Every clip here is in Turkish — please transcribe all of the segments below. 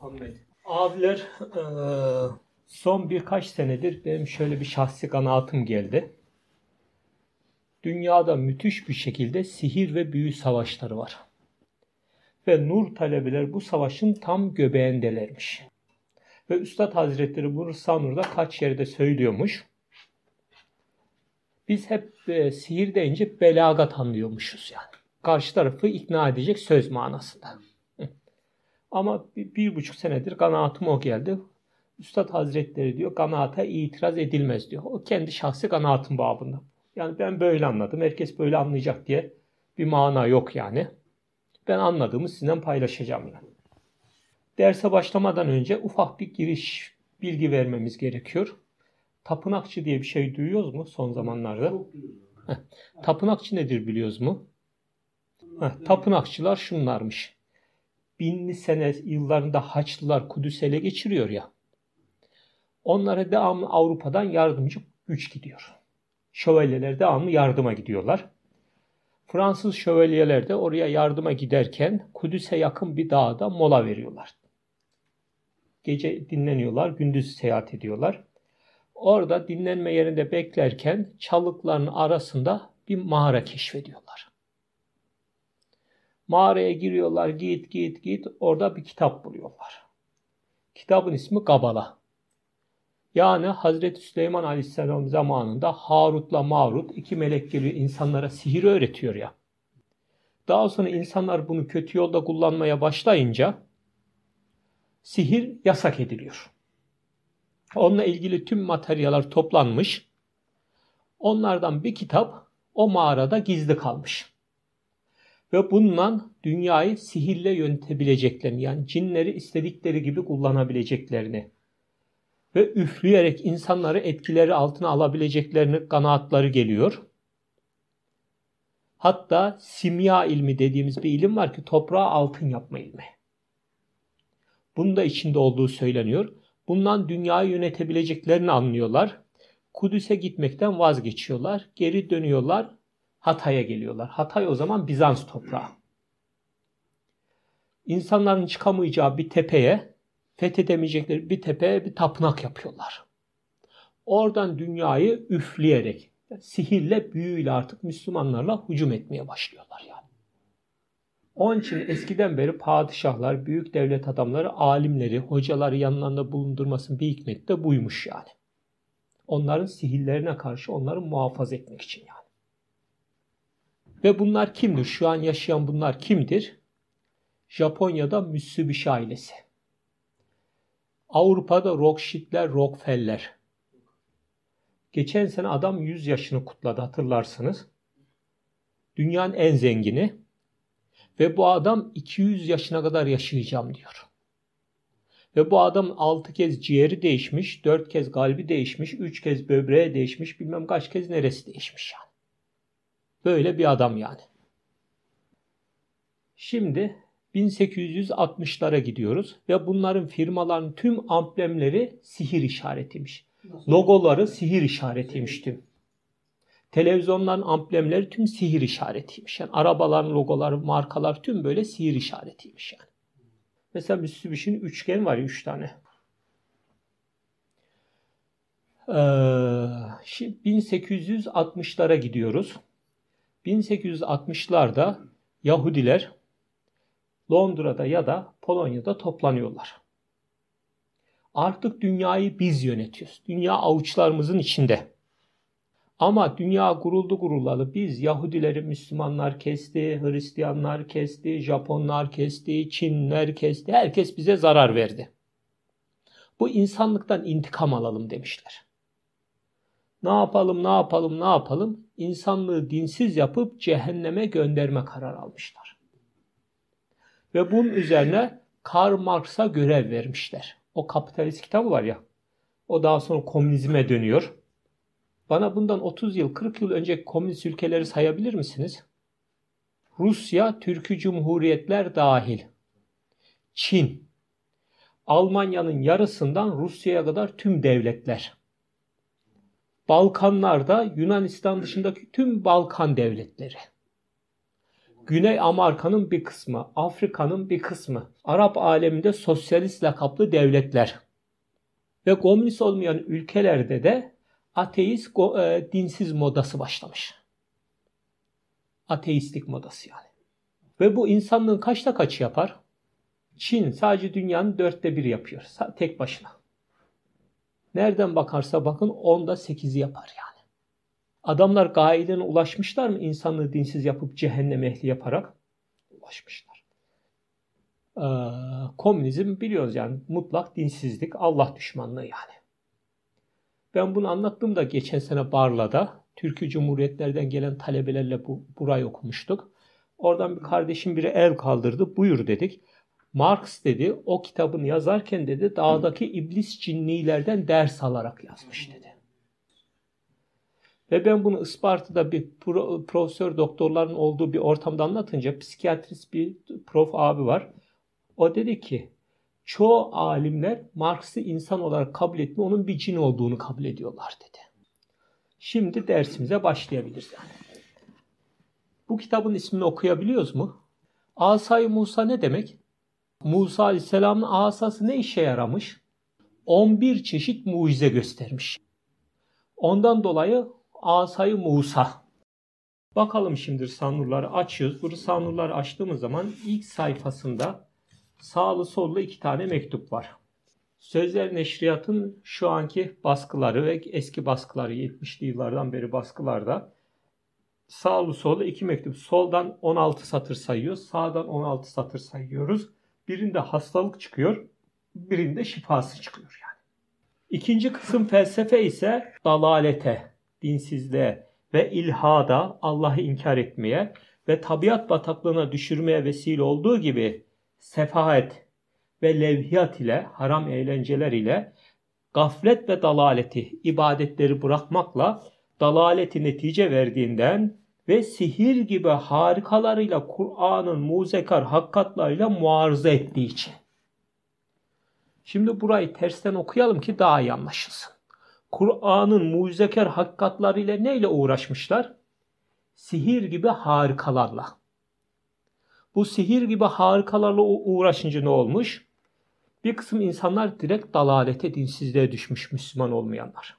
Muhammed. Abiler son birkaç senedir benim şöyle bir şahsi kanaatim geldi. Dünyada müthiş bir şekilde sihir ve büyü savaşları var. Ve nur talebeler bu savaşın tam göbeğindelermiş. Ve Üstad Hazretleri bu Rıza Nur'da kaç yerde söylüyormuş. Biz hep sihir deyince belagat anlıyormuşuz yani. Karşı tarafı ikna edecek söz manasında. Ama 1,5 senedir kanaatim o geldi. Üstad Hazretleri diyor kanaata itiraz edilmez diyor. O kendi şahsi kanaatim babında. Yani ben böyle anladım. Herkes böyle anlayacak diye bir mana yok yani. Ben anladığımı sizinle paylaşacağım yani. Derse başlamadan önce ufak bir giriş bilgi vermemiz gerekiyor. Tapınakçı diye bir şey duyuyoruz mu son zamanlarda? Tapınakçı nedir biliyoruz mu? Tapınakçılar şunlarmış. 1000'li sene yıllarında Haçlılar Kudüs'ü ele geçiriyor ya. Onlara devamlı Avrupa'dan yardımcı güç gidiyor. Şövalyeler devamlı yardıma gidiyorlar. Fransız şövalyeler de oraya yardıma giderken Kudüs'e yakın bir dağda mola veriyorlar. Gece dinleniyorlar, gündüz seyahat ediyorlar. Orada dinlenme yerinde beklerken çalılıkların arasında bir mağara keşfediyorlar. Mağaraya giriyorlar, git. Orada bir kitap buluyorlar. Kitabın ismi Kabala. Yani Hazreti Süleyman Aleyhisselam zamanında Harut'la Marut iki melek geliyor insanlara sihir öğretiyor ya. Daha sonra insanlar bunu kötü yolda kullanmaya başlayınca sihir yasak ediliyor. Onunla ilgili tüm materyaller toplanmış. Onlardan bir kitap o mağarada gizli kalmış. Ve bundan dünyayı sihirle yönetebileceklerini, yani cinleri istedikleri gibi kullanabileceklerini ve üfleyerek insanları etkileri altına alabileceklerini kanaatları geliyor. Hatta simya ilmi dediğimiz bir ilim var ki toprağı altın yapma ilmi. Bunun da içinde olduğu söyleniyor. Bundan dünyayı yönetebileceklerini anlıyorlar. Kudüs'e gitmekten vazgeçiyorlar. Geri dönüyorlar. Hatay'a geliyorlar. Hatay o zaman Bizans toprağı. İnsanların çıkamayacağı bir tepeye, fethedemeyecekleri bir tepeye bir tapınak yapıyorlar. Oradan dünyayı üfleyerek, sihirle, büyüyle artık Müslümanlarla hücum etmeye başlıyorlar yani. Onun için eskiden beri padişahlar, büyük devlet adamları, alimleri, hocaları yanlarında bulundurmasının bir hikmeti de buymuş yani. Onların sihirlerine karşı onları muhafaza etmek için yani. Ve bunlar kimdir? Şu an yaşayan bunlar kimdir? Japonya'da Mitsubishi ailesi. Avrupa'da Rothschild'ler, Rockefeller. Geçen sene adam 100 yaşını kutladı hatırlarsınız. Dünyanın en zengini. Ve bu adam 200 yaşına kadar yaşayacağım diyor. Ve bu adam 6 kez ciğeri değişmiş, 4 kez kalbi değişmiş, 3 kez böbreği değişmiş, bilmem kaç kez neresi değişmiş yani. Böyle bir adam yani. Şimdi 1860'lara gidiyoruz ve bunların firmaların tüm amblemleri sihir işaretiymiş. Logoları sihir işaretiymiş tüm. Televizyonların amblemleri tüm sihir işaretiymiş. Yani arabaların logoları, markalar tüm böyle sihir işaretiymiş yani. Mesela Mitsubishi'nin üçgen var ya 3 tane. 1860'lara gidiyoruz. 1860'larda Yahudiler Londra'da ya da Polonya'da toplanıyorlar. Artık dünyayı biz yönetiyoruz. Dünya avuçlarımızın içinde. Ama dünya guruldu gurulalı. Biz Yahudileri Müslümanlar kesti, Hristiyanlar kesti, Japonlar kesti, Çinler kesti. Herkes bize zarar verdi. Bu insanlıktan intikam alalım demişler. Ne yapalım? İnsanlığı dinsiz yapıp cehenneme gönderme kararı almışlar. Ve bunun üzerine Karl Marx'a görev vermişler. O kapitalist kitabı var ya, o daha sonra komünizme dönüyor. Bana bundan 30 yıl, 40 yıl önceki komünist ülkeleri sayabilir misiniz? Rusya, Türkü Cumhuriyetler dahil. Çin, Almanya'nın yarısından Rusya'ya kadar tüm devletler. Balkanlarda Yunanistan dışındaki tüm Balkan devletleri. Güney Amerika'nın bir kısmı, Afrika'nın bir kısmı, Arap aleminde sosyalist lakaplı devletler ve komünist olmayan ülkelerde de ateist, dinsiz modası başlamış. Ateistlik modası yani. Ve bu insanlığın kaçta kaçı yapar? Çin sadece dünyanın 1/4 yapıyor. Tek başına. Nereden bakarsa bakın 8'i yapar yani. Adamlar gayelerine ulaşmışlar mı insanlığı dinsiz yapıp cehennem ehli yaparak? Ulaşmışlar. Komünizm biliyoruz yani mutlak dinsizlik, Allah düşmanlığı yani. Ben bunu anlattığımda geçen sene Barla'da Türkiye Cumhuriyetlerden gelen talebelerle burayı okumuştuk. Oradan bir kardeşim biri el kaldırdı. Buyur dedik. Marx dedi o kitabını yazarken dedi dağdaki iblis cinnilerden ders alarak yazmış dedi. Ve ben bunu Isparta'da bir profesör doktorların olduğu bir ortamda anlatınca psikiyatrist bir prof abi var. O dedi ki çoğu alimler Marx'ı insan olarak kabul etmiyor, onun bir cin olduğunu kabul ediyorlar dedi. Şimdi dersimize başlayabiliriz yani. Bu kitabın ismini okuyabiliyoruz mu? Asa-i Musa ne demek? Musa Aleyhisselam'ın asası ne işe yaramış? 11 çeşit mucize göstermiş. Ondan dolayı Asa-i Musa. Bakalım şimdi Risale-i açıyoruz. Bu Risale-i açtığımız zaman ilk sayfasında sağlı sollu 2 tane mektup var. Sözler Neşriyat'ın şu anki baskıları ve eski baskıları 70'li yıllardan beri baskılarda sağlı sollu 2 mektup. Soldan 16 satır sayıyoruz. Sağdan 16 satır sayıyoruz. Birinde hastalık çıkıyor, birinde şifası çıkıyor yani. İkinci kısım felsefe ise dalalete, dinsizliğe ve ilhada, Allah'ı inkar etmeye ve tabiat bataklığına düşürmeye vesile olduğu gibi sefahet ve levhiyat ile, haram eğlenceler ile gaflet ve dalaleti, ibadetleri bırakmakla dalaleti netice verdiğinden ve sihir gibi harikalarıyla Kur'an'ın muzekar hakikatlarıyla muarıza ettiği için. Şimdi burayı tersten okuyalım ki daha iyi anlaşılsın. Kur'an'ın muzekar hakikatlarıyla neyle uğraşmışlar? Sihir gibi harikalarla. Bu sihir gibi harikalarla uğraşınca ne olmuş? Bir kısım insanlar direkt dalalete, dinsizliğe düşmüş, Müslüman olmayanlar.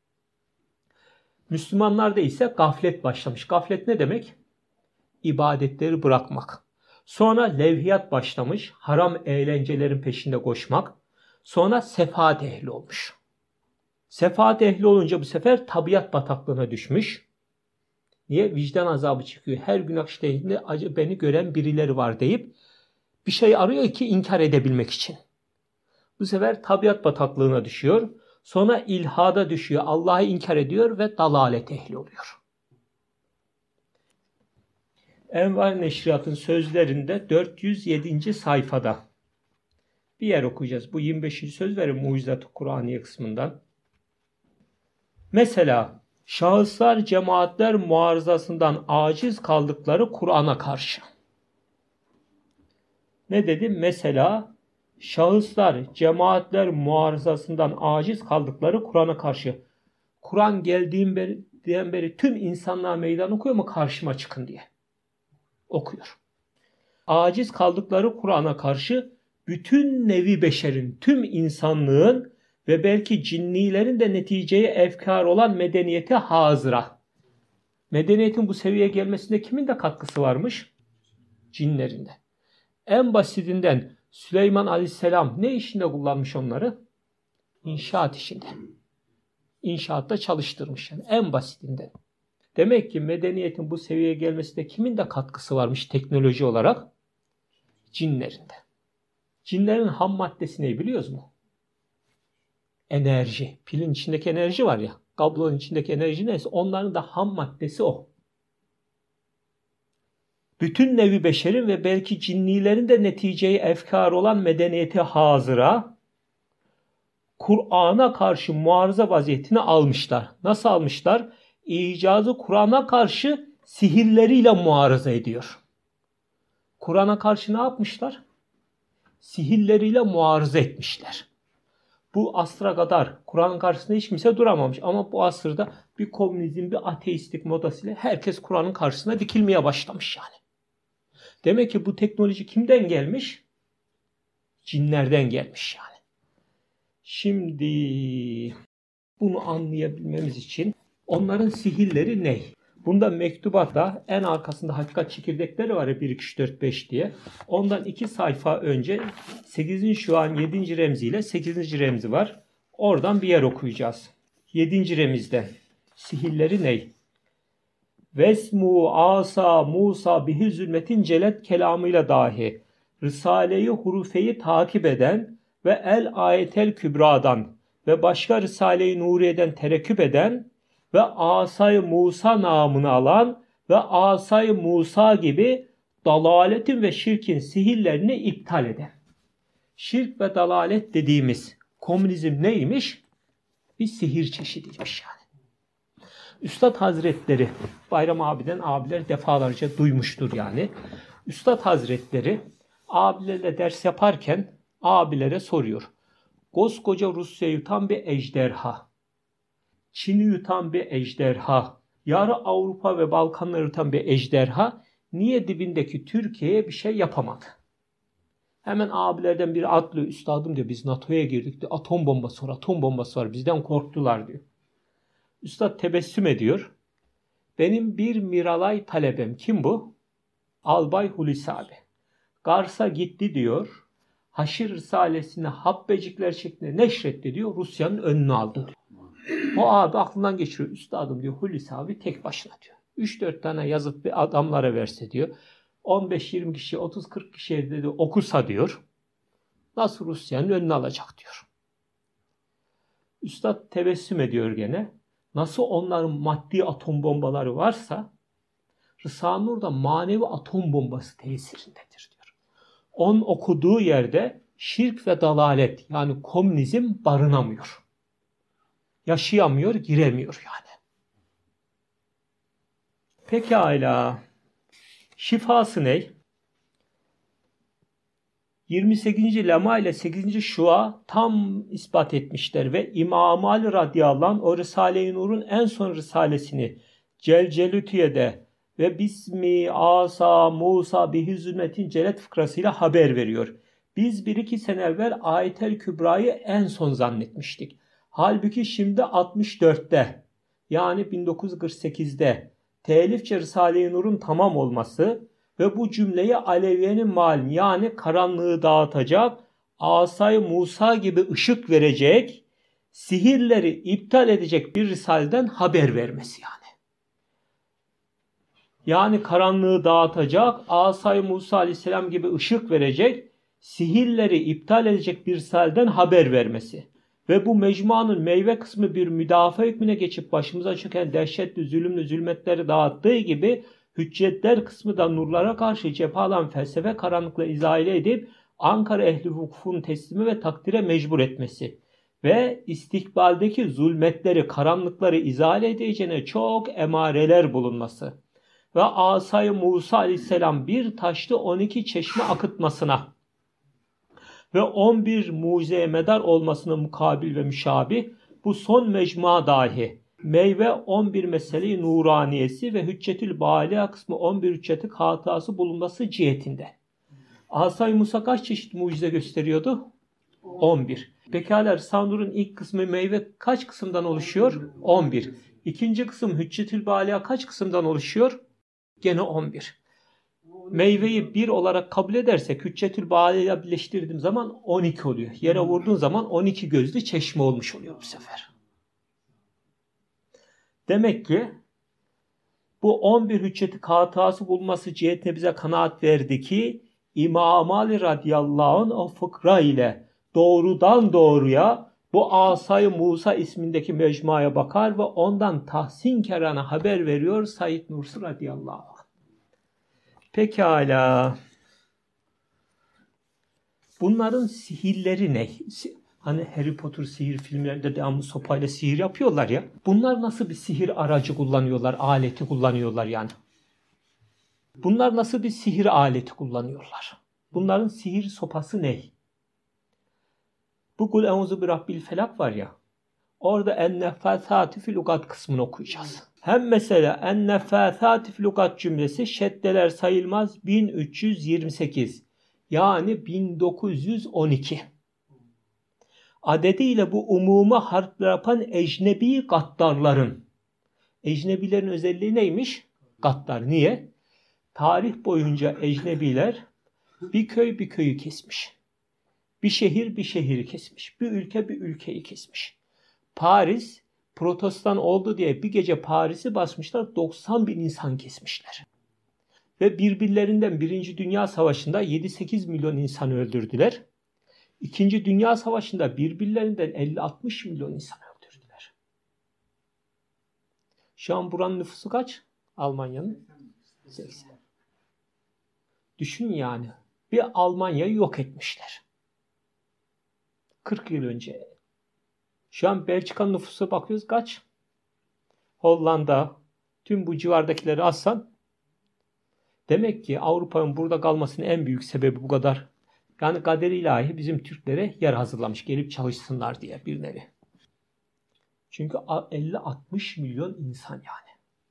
Müslümanlarda ise gaflet başlamış. Gaflet ne demek? İbadetleri bırakmak. Sonra levhiyat başlamış. Haram eğlencelerin peşinde koşmak. Sonra sefaat ehli olmuş. Sefaat ehli olunca bu sefer tabiat bataklığına düşmüş. Niye? Vicdan azabı çıkıyor. Her günah işlediğinde acı beni gören birileri var deyip bir şey arıyor ki inkar edebilmek için. Bu sefer tabiat bataklığına düşüyor. Sonra ilhada düşüyor. Allah'ı inkar ediyor ve dalalet ehli oluyor. Envar Neşriyat'ın sözlerinde 407. sayfada bir yer okuyacağız. Bu 25. söz verir Mucizat-ı Kur'aniye kısmından. Mesela şahıslar cemaatler muarızasından aciz kaldıkları Kur'an'a karşı. Ne dedim? Mesela şahıslar cemaatler muarızasından aciz kaldıkları Kur'an'a karşı. Kur'an geldiğinden beri tüm insanlığa meydan okuyor mu karşıma çıkın diye. Okuyor. Aciz kaldıkları Kur'an'a karşı bütün nevi beşerin, tüm insanlığın ve belki cinnilerin de neticeye efkar olan medeniyete hazıra. Medeniyetin bu seviyeye gelmesinde kimin de katkısı varmış? Cinlerin de. En basitinden Süleyman Aleyhisselam ne işinde kullanmış onları? İnşaat işinde. İnşaatta çalıştırmış yani en basitinden. Demek ki medeniyetin bu seviyeye gelmesinde kimin de katkısı varmış teknoloji olarak? Cinlerin de. Cinlerin ham maddesi ne biliyoruz mu? Enerji. Pilin içindeki enerji var ya. Kablonun içindeki enerji neyse onların da ham maddesi o. Bütün nevi beşerin ve belki cinnilerin de neticeye efkar olan medeniyete hazıra Kur'an'a karşı muarıza vaziyetini almışlar. Nasıl almışlar? İcazı Kur'an'a karşı sihirleriyle muarıza ediyor. Kur'an'a karşı ne yapmışlar? Sihirleriyle muarıza etmişler. Bu asra kadar Kur'an'ın karşısında hiç kimse duramamış. Ama bu asırda bir komünizm, bir ateistlik modasıyla herkes Kur'an'ın karşısına dikilmeye başlamış yani. Demek ki bu teknoloji kimden gelmiş? Cinlerden gelmiş yani. Şimdi bunu anlayabilmemiz için onların sihirleri ne? Bunda mektubatta en arkasında hakikat çekirdekleri var ya 1, 2, 3, 4, 5 diye. Ondan 2 sayfa önce 8. şu an 7. remziyle 8. remzi var. Oradan bir yer okuyacağız. 7. remizden. Sihirleri ne? Vesmu asa Musa bihi zülmetin celet kelamıyla dahi Risale-i Hurufe'yi takip eden ve el ayetel kübradan ve başka Risale-i Nuriye'den terekküp eden ve Asay-ı Musa namını alan ve Asay-ı Musa gibi dalaletin ve şirkin sihirlerini iptal eden. Şirk ve dalalet dediğimiz komünizm neymiş? Bir sihir çeşidiymiş yani. Üstad Hazretleri, Bayram abiden abiler defalarca duymuştur yani. Üstad Hazretleri abilerle ders yaparken abilere soruyor. Koskoca Rusya'yı yutan bir ejderha, Çin'i yutan bir ejderha, yarı Avrupa ve Balkanları yutan bir ejderha niye dibindeki Türkiye'ye bir şey yapamadı? Hemen abilerden biri atlıyor. Üstadım diyor biz NATO'ya girdik diyor. Atom bombası var. Bizden korktular diyor. Üstad tebessüm ediyor. Benim bir Miralay talebem. Kim bu? Albay Hulusi abi. Kars'a gitti diyor. Haşir Risalesini habbecikler şeklinde neşretti diyor. Rusya'nın önünü aldı diyor. O abi aklından geçiriyor. Üstadım diyor Hulusi abi tek başına diyor. 3-4 tane yazıp bir adamlara verse diyor. 15-20 kişi, 30-40 kişiye dedi okusa diyor. Nasıl Rusya'nın önünü alacak diyor. Üstad tebessüm ediyor gene. Nasıl onların maddi atom bombaları varsa Rıza Nur da manevi atom bombası tesirindedir diyor. Onun okuduğu yerde şirk ve dalalet yani komünizm barınamıyor. Yaşayamıyor, giremiyor yani. Pekala. Şifası ne? 28. lema ile 8. şua tam ispat etmişler ve İmam Ali radıyallahu anh o Risale-i Nur'un en son risalesini Celcelütiye'de ve Bismi Asa Musa bihi zülmetin celet fıkrasıyla haber veriyor. Biz 1-2 sene evvel Ayet-el Kübra'yı en son zannetmiştik. Halbuki şimdi 64'te yani 1948'de telifçe Risale-i Nur'un tamam olması ve bu cümleyi Aleviye'nin malin yani karanlığı dağıtacak, Asay Musa gibi ışık verecek, sihirleri iptal edecek bir risaleden haber vermesi yani. Yani karanlığı dağıtacak, Asay Musa aleyhisselam gibi ışık verecek, sihirleri iptal edecek bir risaleden haber vermesi. Ve bu mecmuanın meyve kısmı bir müdafaa hükmüne geçip başımıza çöken dehşetli zulümlü zulmetleri dağıttığı gibi hüccetler kısmı da nurlara karşı cephe alan felsefe karanlıkla izale edip Ankara ehli hukukun teslimi ve takdire mecbur etmesi ve istikbaldeki zulmetleri, karanlıkları izale edeceğine çok emareler bulunması ve Asay-ı Musa aleyhisselam bir taşlı 12 çeşme akıtmasına ve 11 mucizeye medar olmasına mukabil ve müşabih bu son mecmua dahi meyve 11 mesele-i nuraniyesi ve hüccetül bâliğa kısmı 11 hücceti hatası bulunması cihetinde. Asay Musa kaç çeşit mucize gösteriyordu? 11. Pekala Risale-i Nur'un ilk kısmı meyve kaç kısımdan oluşuyor? 11. İkinci kısım hüccetül bâliğa kaç kısımdan oluşuyor? Gene 11. Meyveyi 1 olarak kabul edersek hüccetül bâliğa birleştirdiğim zaman 12 oluyor. Yere vurduğun zaman 12 gözlü çeşme olmuş oluyor bu sefer. Demek ki bu 11 hücceti hatası bulması cihetine bize kanaat verdi ki İmam Ali radıyallahu anh o fıkra ile doğrudan doğruya bu Asay-ı Musa ismindeki mecmuaya bakar ve ondan tahsin kerana haber veriyor Said Nursi radıyallahu anh. Pekala. Bunların sihirleri ne? Hani Harry Potter sihir filmlerinde devamlı sopayla sihir yapıyorlar ya. Bunlar nasıl bir sihir aracı kullanıyorlar, aleti kullanıyorlar yani? Bunlar nasıl bir sihir aleti kullanıyorlar? Bunların sihir sopası ne? Bu Kul Euzu bi Rabbil Felak var ya. Orada en-neffâsâti fil-lugat kısmını okuyacağız. Hem mesela en-neffâsâti fil-lugat cümlesi şeddeler sayılmaz 1328. Yani 1912. Adediyle bu umuma harfler yapan ecnebi gaddarların. Ecnebilerin özelliği neymiş? Gaddar. Niye? Tarih boyunca ecnebiler bir köy bir köyü kesmiş. Bir şehir bir şehri kesmiş. Bir ülke bir ülkeyi kesmiş. Paris Protestan oldu diye bir gece Paris'i basmışlar. 90 bin insan kesmişler. Ve birbirlerinden 1. Dünya Savaşı'nda 7-8 milyon insan öldürdüler. 2. Dünya Savaşı'nda birbirlerinden 50-60 milyon insan öldürdüler. Şu an buranın nüfusu kaç? Almanya'nın? 80. Düşün yani. Bir Almanya'yı yok etmişler. 40 yıl önce. Şu an Belçika'nın nüfusu bakıyoruz kaç? Hollanda, tüm bu civardakileri alsan, demek ki Avrupa'nın burada kalmasının en büyük sebebi bu kadar. Yani kader ilahi bizim Türklere yer hazırlamış. Gelip çalışsınlar diye bir nevi. Çünkü 50-60 milyon insan yani.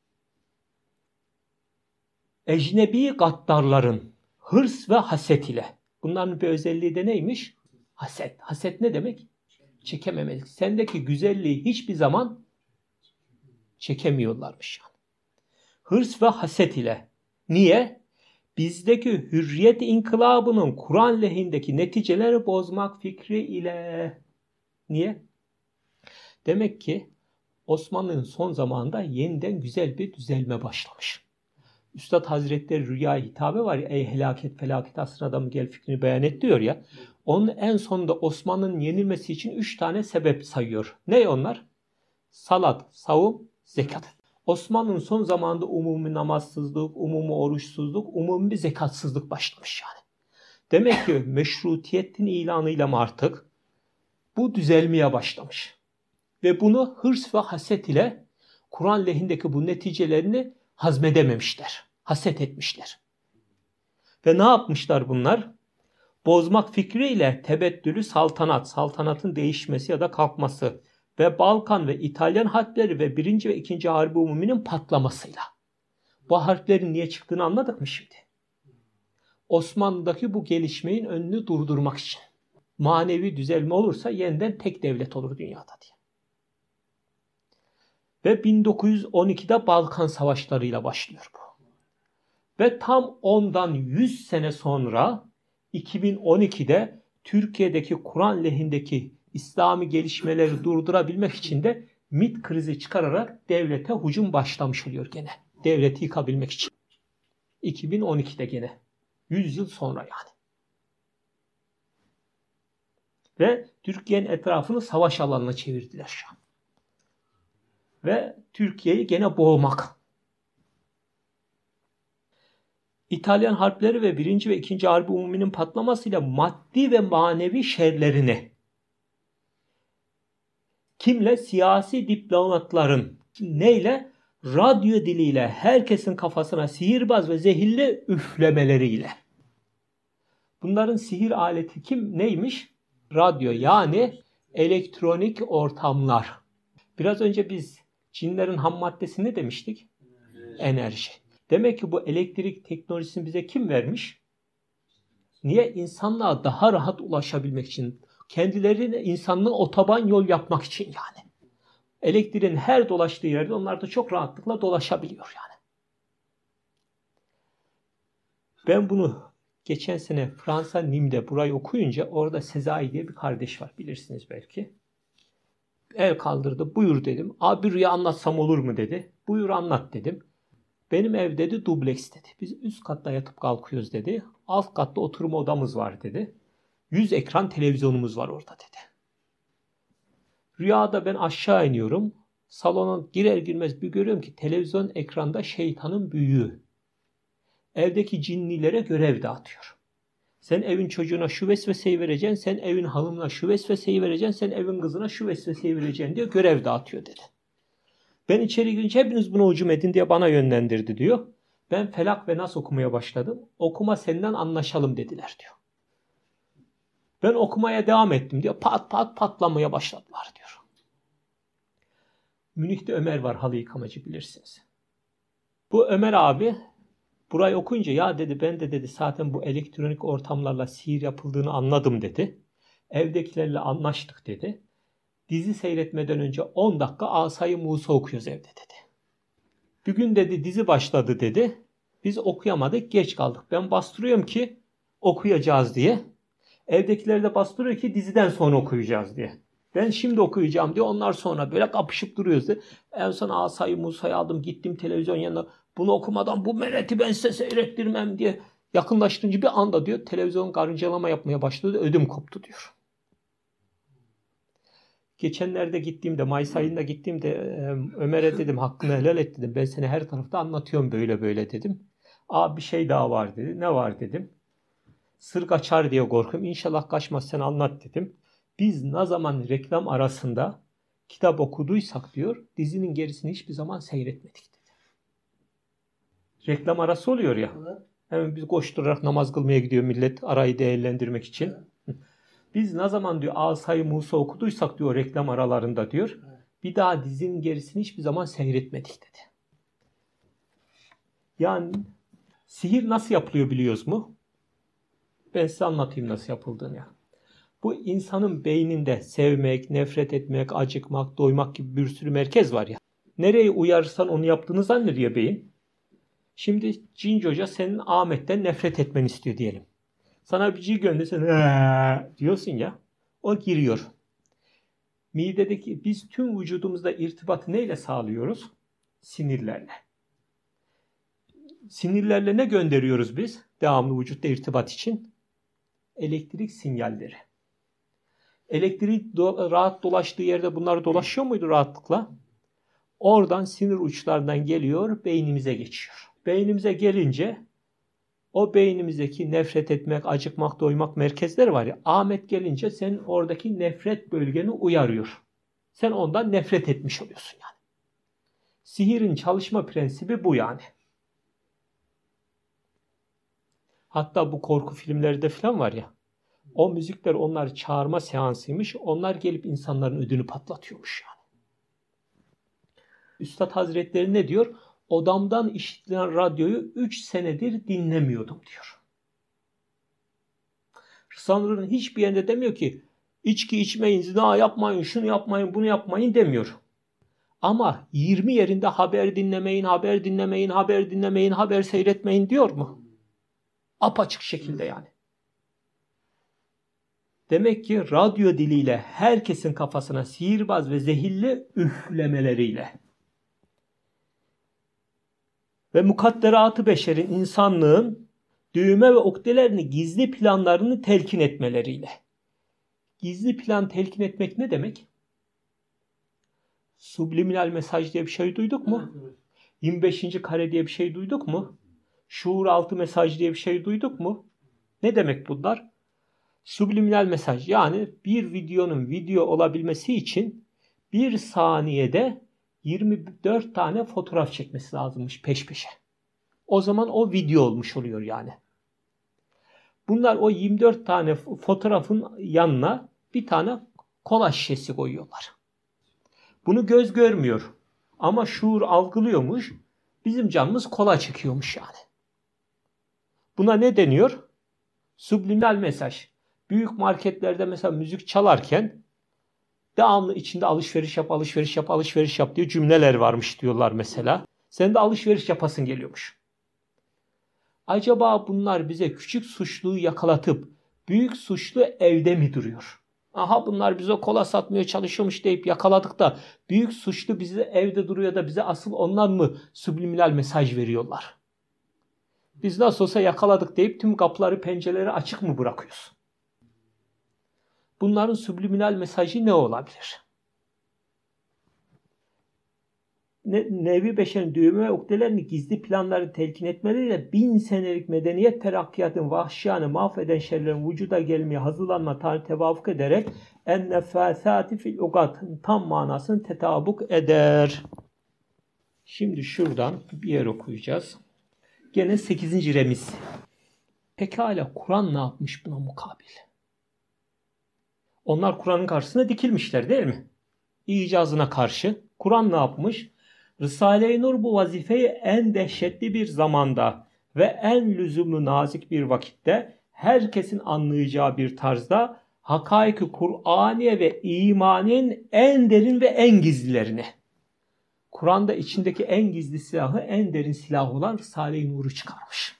Ecnebi gaddarların hırs ve haset ile. Bunların bir özelliği de neymiş? Haset. Haset ne demek? Çekememelik. Sendeki güzelliği hiçbir zaman çekemiyorlarmış yani. Hırs ve haset ile. Niye? Bizdeki hürriyet inkılabının Kur'an lehindeki neticeleri bozmak fikri ile. Niye? Demek ki Osmanlı'nın son zamanında yeniden güzel bir düzelme başlamış. Üstad Hazretleri rüya hitabı var ya, ey helaket felaket asrın adamı gel fikrini beyan et diyor ya. Onun en sonunda Osmanlı'nın yenilmesi için 3 tane sebep sayıyor. Ne onlar? Salat, savun, zekat. Osmanlı'nın son zamanında umumi namazsızlık, umumi oruçsuzluk, umumi bir zekatsızlık başlamış yani. Demek ki meşrutiyetin ilanıyla mı artık bu düzelmeye başlamış. Ve bunu hırs ve haset ile Kur'an lehindeki bu neticelerini hazmedememişler. Haset etmişler. Ve ne yapmışlar bunlar? Bozmak fikriyle tebeddülü saltanatın değişmesi ya da kalkması ve Balkan ve İtalyan harpleri ve 1. ve 2. Harbi Umumi'nin patlamasıyla. Bu harplerin niye çıktığını anladık mı şimdi? Osmanlı'daki bu gelişmenin önünü durdurmak için. Manevi düzelme olursa yeniden tek devlet olur dünyada diye. Ve 1912'de Balkan Savaşları'yla başlıyor bu. Ve tam ondan 100 sene sonra 2012'de Türkiye'deki Kur'an lehindeki İslami gelişmeleri durdurabilmek için de MİT krizi çıkararak devlete hücum başlamış oluyor gene. Devleti yıkabilmek için. 2012'de gene. 100 yıl sonra yani. Ve Türkiye'nin etrafını savaş alanına çevirdiler şu an. Ve Türkiye'yi gene boğmak. İtalyan harpleri ve 1. ve 2. Harbi Umumi'nin patlamasıyla maddi ve manevi şerlerini kimle? Siyasi diplomatların neyle? Radyo diliyle herkesin kafasına sihirbaz ve zehirli üflemeleriyle. Bunların sihir aleti kim? Neymiş? Radyo, yani elektronik ortamlar. Biraz önce biz cinlerin ham maddesi ne demiştik? Enerji. Demek ki bu elektrik teknolojisini bize kim vermiş? Niye? İnsanlığa daha rahat ulaşabilmek için. Kendilerine insanlığı otoban yol yapmak için yani. Elektriğin her dolaştığı yerde onlar da çok rahatlıkla dolaşabiliyor yani. Ben bunu geçen sene Fransa Nîm'de burayı okuyunca orada Sezai diye bir kardeş var, bilirsiniz belki. El kaldırdı, buyur dedim. Abi rüya anlatsam olur mu dedi. Buyur anlat dedim. Benim ev dedi dubleks dedi. Biz üst katta yatıp kalkıyoruz dedi. Alt katta oturma odamız var dedi. 100 ekran televizyonumuz var orada dedi. Rüyada ben aşağı iniyorum. Salona girer girmez bir görüyorum ki televizyon ekranda şeytanın büyüğü. Evdeki cinnilere görev dağıtıyor. Sen evin çocuğuna şu vesveseyi vereceksin, sen evin hanımına şu vesveseyi vereceksin, sen evin kızına şu vesveseyi vereceksin diye görev dağıtıyor dedi. Ben içeri girince hepiniz buna hücum edin diye bana yönlendirdi diyor. Ben Felak ve Nas okumaya başladım. Okuma senden anlaşalım dediler diyor. Ben okumaya devam ettim diyor. Pat pat patlamaya başladılar diyor. Münih'te Ömer var, halı yıkamacı, bilirsiniz. Bu Ömer abi burayı okuyunca ya dedi ben de dedi zaten bu elektronik ortamlarla sihir yapıldığını anladım dedi. Evdekilerle anlaştık dedi. Dizi seyretmeden önce 10 dakika Asay-ı Musa okuyoruz evde dedi. Bir gün dedi dizi başladı dedi. Biz okuyamadık, geç kaldık. Ben bastırıyorum ki okuyacağız diye. Evdekiler de bastırıyor ki diziden sonra okuyacağız diye. Ben şimdi okuyacağım diye, onlar sonra böyle kapışıp duruyoruz diye. En son Asay-ı Musa'yı aldım, gittim televizyon yanına. Bunu okumadan bu mereti ben size seyrettirmem diye yakınlaştırınca bir anda diyor televizyon karıncalama yapmaya başladı, ödüm koptu diyor. Geçenlerde gittiğimde, Mayıs ayında gittiğimde Ömer'e dedim hakkını helal et dedim. Ben seni her tarafta anlatıyorum böyle böyle dedim. Bir şey daha var dedi. Ne var dedim. Sır kaçar diye korkuyorum. İnşallah kaçmaz, sen anlat dedim. Biz ne zaman reklam arasında kitap okuduysak diyor, dizinin gerisini hiçbir zaman seyretmedik dedi. Reklam arası oluyor ya. Hemen biz koşturarak namaz kılmaya gidiyor millet arayı değerlendirmek için. Biz ne zaman diyor Asay-ı Musa okuduysak diyor reklam aralarında diyor, bir daha dizinin gerisini hiçbir zaman seyretmedik dedi. Yani sihir nasıl yapılıyor biliyoruz mu? Ben size anlatayım nasıl yapıldığını ya. Bu insanın beyninde sevmek, nefret etmek, acıkmak, doymak gibi bir sürü merkez var ya. Nereye uyarırsan onu yaptığını zannediyor beyin. Şimdi Cinci Hoca senin Ahmet'ten nefret etmeni istiyor diyelim. Sana bir şey göndersen diyorsun ya. O giriyor. Midedeki biz tüm vücudumuzda irtibatı neyle sağlıyoruz? Sinirlerle. Sinirlerle ne gönderiyoruz biz? Devamlı vücutta irtibat için. Elektrik sinyalleri. Elektrik rahat dolaştığı yerde bunlar dolaşıyor muydu rahatlıkla? Oradan sinir uçlarından geliyor, beynimize geçiyor. Beynimize gelince o beynimizdeki nefret etmek, acıkmak, doymak merkezleri var ya. Ahmet gelince senin oradaki nefret bölgeni uyarıyor. Sen ondan nefret etmiş oluyorsun yani. Sihirin çalışma prensibi bu yani. Hatta bu korku filmlerinde falan var ya. O müzikler onlar çağırma seansıymış. Onlar gelip insanların ödünü patlatıyormuş yani. Üstad Hazretleri ne diyor? Odamdan işitilen radyoyu 3 senedir dinlemiyordum diyor. Sanırım hiçbir yerinde demiyor ki içki içmeyin, zina yapmayın, şunu yapmayın, bunu yapmayın demiyor. Ama 20 yerinde haber dinlemeyin, haber dinlemeyin, haber dinlemeyin, haber seyretmeyin diyor mu? Apaçık şekilde yani. Demek ki radyo diliyle herkesin kafasına sihirbaz ve zehirli üflemeleriyle ve mukadderat-ı beşerin, insanlığın düğme ve oktelerini, gizli planlarını telkin etmeleriyle. Gizli plan telkin etmek ne demek? Subliminal mesaj diye bir şey duyduk mu? 25. kare diye bir şey duyduk mu? Şuur altı mesaj diye bir şey duyduk mu? Ne demek bunlar? Subliminal mesaj, yani bir videonun video olabilmesi için bir saniyede 24 tane fotoğraf çekmesi lazımmış peş peşe. O zaman o video olmuş oluyor yani. Bunlar o 24 tane fotoğrafın yanına bir tane kola şişesi koyuyorlar. Bunu göz görmüyor ama şuur algılıyormuş. Bizim canımız kola çekiyormuş yani. Buna ne deniyor? Subliminal mesaj. Büyük marketlerde mesela müzik çalarken devamlı içinde alışveriş yap, alışveriş yap, alışveriş yap diye cümleler varmış diyorlar mesela. Sen de alışveriş yapasın geliyormuş. Acaba bunlar bize küçük suçluyu yakalatıp büyük suçlu evde mi duruyor? Aha bunlar bize kola satmaya çalışıyormuş deyip yakaladık da büyük suçlu bize evde duruyor da bize asıl onlar mı subliminal mesaj veriyorlar? Biz nasıl olsa yakaladık deyip tüm kapıları pencereleri açık mı bırakıyoruz? Bunların subliminal mesajı ne olabilir? Nevi beşerin düğme ve oktelerini gizli planları telkin etmeleriyle 1000 senelik medeniyet terakkiyatın vahşiyanı mahveden şerlerin vücuda gelmeye hazırlanma tarihi tevafuk ederek en-nefâsâti fil ugatın tam manasını tetabuk eder. Şimdi şuradan bir yer okuyacağız. Gene 8. remiz. Pekala Kur'an ne yapmış buna mukabil? Onlar Kur'an'ın karşısına dikilmişler değil mi? İcazına karşı. Kur'an ne yapmış? Risale-i Nur bu vazifeyi en dehşetli bir zamanda ve en lüzumlu nazik bir vakitte herkesin anlayacağı bir tarzda hakaik-i Kur'aniye ve imanın en derin ve en gizlilerini, Kur'an'da içindeki en gizli silahı, en derin silahı olan Risale-i Nur'u çıkarmış.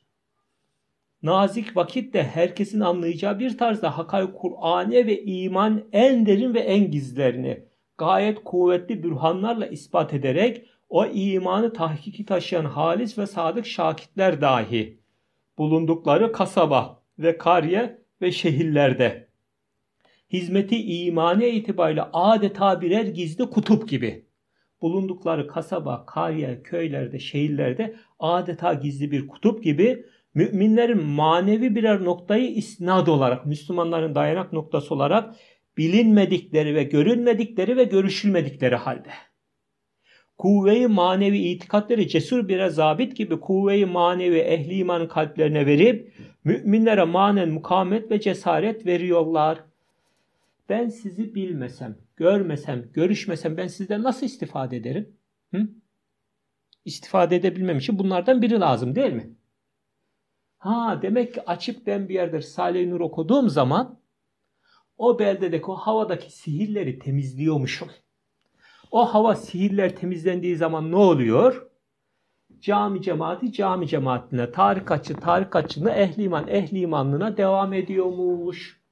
Nazik vakitte herkesin anlayacağı bir tarzda hakaik-i Kur'aniye ve iman en derin ve en gizlilerini gayet kuvvetli bürhanlarla ispat ederek o imanı tahkiki taşıyan halis ve sadık şakitler dahi bulundukları kasaba ve kariye ve şehirlerde hizmeti imaniye itibariyle adeta birer gizli kutup gibi bulundukları kasaba, kariye, köylerde, şehirlerde adeta gizli bir kutup gibi müminlerin manevi birer noktayı isnad olarak, Müslümanların dayanak noktası olarak bilinmedikleri ve görülmedikleri ve görüşülmedikleri halde kuvve-i manevi itikatları cesur birer zabit gibi kuvve-i manevi ehli imanın kalplerine verip müminlere manen mukavemet ve cesaret veriyorlar. Ben sizi bilmesem, görmesem, görüşmesem ben sizden nasıl istifade ederim? İstifade edebilmem için bunlardan biri lazım değil mi? Demek ki açıp ben bir yerde Risale-i Nur okuduğum zaman o beldedeki, o havadaki sihirleri temizliyormuşum. O hava sihirler temizlendiği zaman ne oluyor? Cami cemaati cami cemaatine, tarikatçı tarikatçına, ehli iman ehli imanlığına devam ediyormuş.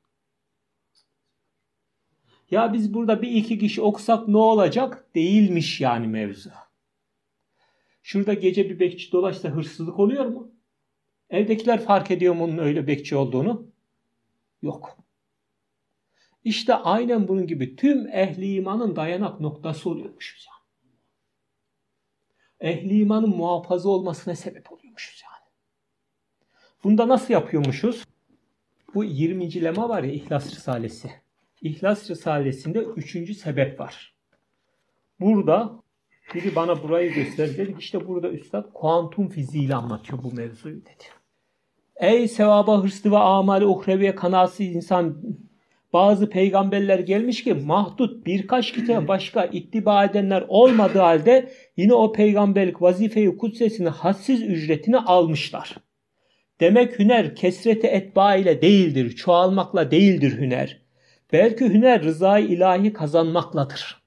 Ya biz burada bir iki kişi okusak ne olacak? Değilmiş yani mevzu. Şurada gece bir bekçi dolaşsa hırsızlık oluyor mu? Evdekiler fark ediyor mu onun öyle bekçi olduğunu? Yok. İşte aynen bunun gibi tüm ehli imanın dayanak noktası oluyormuşuz yani. Ehli imanın muhafaza olmasına sebep oluyormuşuz yani. Bunda nasıl yapıyormuşuz? Bu 20. lema var ya İhlas Risalesi. İhlas Risalesi'nde 3. sebep var. Burada biri bana burayı gösterdi. Dedi işte burada üstad kuantum fiziğiyle anlatıyor bu mevzuyu dedi. Ey sevaba hırslı ve amali uhreviye kanatsız insan, bazı peygamberler gelmiş ki mahdut birkaç kişiden başka ittiba edenler olmadığı halde yine o peygamberlik vazifeyi kudsesini hadsiz ücretini almışlar. Demek hüner kesreti etba ile değildir, çoğalmakla değildir hüner. Belki hüner rızayı ilahi kazanmakladır.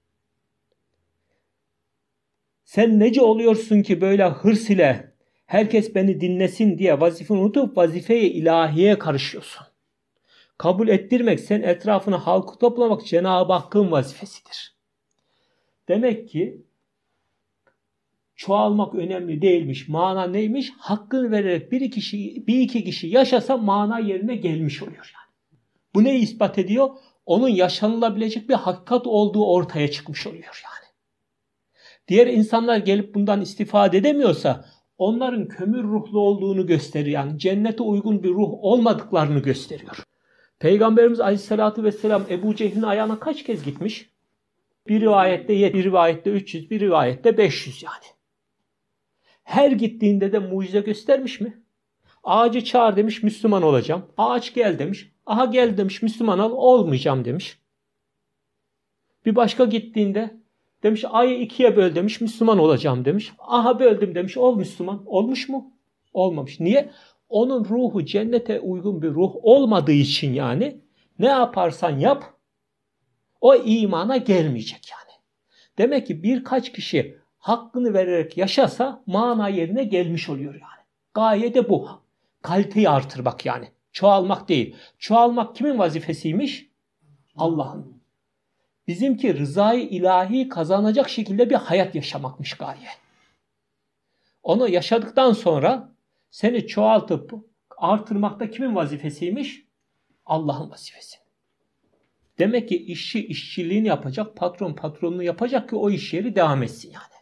Sen nece oluyorsun ki böyle hırs ile herkes beni dinlesin diye vazifeni unutup vazifeye ilahiye karışıyorsun. Kabul ettirmek, sen etrafına halkı toplamak Cenab-ı Hakk'ın vazifesidir. Demek ki çoğalmak önemli değilmiş. Mana neymiş? Hakkını vererek bir iki kişi yaşasa mana yerine gelmiş oluyor yani. Bu neyi ispat ediyor? Onun yaşanılabilecek bir hakikat olduğu ortaya çıkmış oluyor yani. Diğer insanlar gelip bundan istifade edemiyorsa onların kömür ruhlu olduğunu gösteriyor. Yani cennete uygun bir ruh olmadıklarını gösteriyor. Peygamberimiz Aleyhisselatü Vesselam Ebu Cehil'in ayağına kaç kez gitmiş? Bir rivayette 7, bir rivayette 300, bir rivayette 500 yani. Her gittiğinde de mucize göstermiş mi? Ağacı çağır demiş, Müslüman olacağım. Ağaç gel demiş. Aha gel demiş, Müslüman olmayacağım demiş. Bir başka gittiğinde demiş ayı 2'ye böl demiş, Müslüman olacağım demiş. Aha böldüm demiş, ol Müslüman. Olmuş mu? Olmamış. Niye? Onun ruhu cennete uygun bir ruh olmadığı için yani ne yaparsan yap o imana gelmeyecek yani. Demek ki birkaç kişi hakkını vererek yaşasa mana yerine gelmiş oluyor yani. Gaye de bu. Kaliteyi artırmak yani. Çoğalmak değil. Çoğalmak kimin vazifesiymiş? Allah'ın. Bizimki rızayı ilahi kazanacak şekilde bir hayat yaşamakmış gaye. Onu yaşadıktan sonra seni çoğaltıp artırmakta kimin vazifesiymiş? Allah'ın vazifesi. Demek ki işçi işçiliğini yapacak, patron patronluğunu yapacak ki o iş yeri devam etsin yani.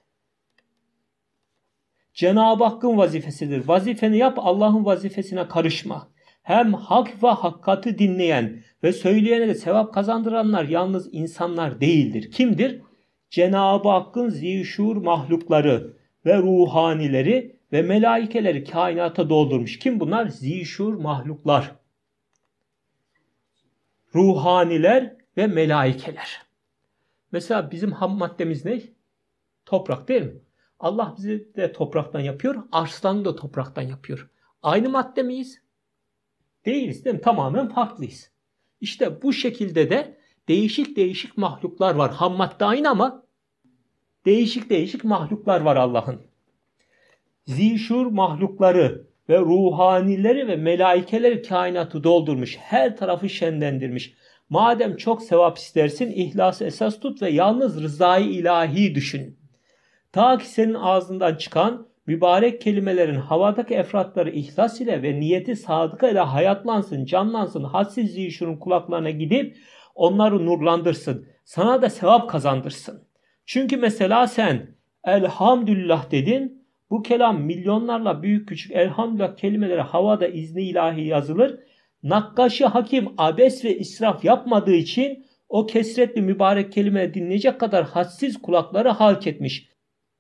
Cenab-ı Hakk'ın vazifesidir. Vazifeni yap, Allah'ın vazifesine karışma. Hem hak ve hakikati dinleyen ve söyleyene de sevap kazandıranlar yalnız insanlar değildir. Kimdir? Cenab-ı Hakk'ın zişur mahlukları ve ruhanileri ve melaikeleri kainata doldurmuş. Kim bunlar? Zişur mahluklar, ruhaniler ve melaikeler. Mesela bizim ham maddemiz ne? Toprak değil mi? Allah bizi de topraktan yapıyor, arslanı da topraktan yapıyor. Aynı madde miyiz? Değiliz değil mi? Tamamen farklıyız. İşte bu şekilde de değişik değişik mahluklar var. Ham madde aynı ama değişik değişik mahluklar var Allah'ın. Zişur mahlukları ve ruhanileri ve melaikeleri kainatı doldurmuş. Her tarafı şenlendirmiş. Madem çok sevap istersin, ihlası esas tut ve yalnız rızayı ilahi düşün. Ta ki senin ağzından çıkan mübarek kelimelerin havadaki efratları ihlas ile ve niyeti sadıka ile hayatlansın, canlansın, hadsiz zişurun kulaklarına gidip onları nurlandırsın. Sana da sevap kazandırsın. Çünkü mesela sen elhamdülillah dedin. Bu kelam milyonlarla büyük küçük elhamdülillah kelimeleri havada izni ilahi yazılır. Nakkaşı hakim abes ve israf yapmadığı için o kesretli mübarek kelimeleri dinleyecek kadar hadsiz kulakları halk etmiş.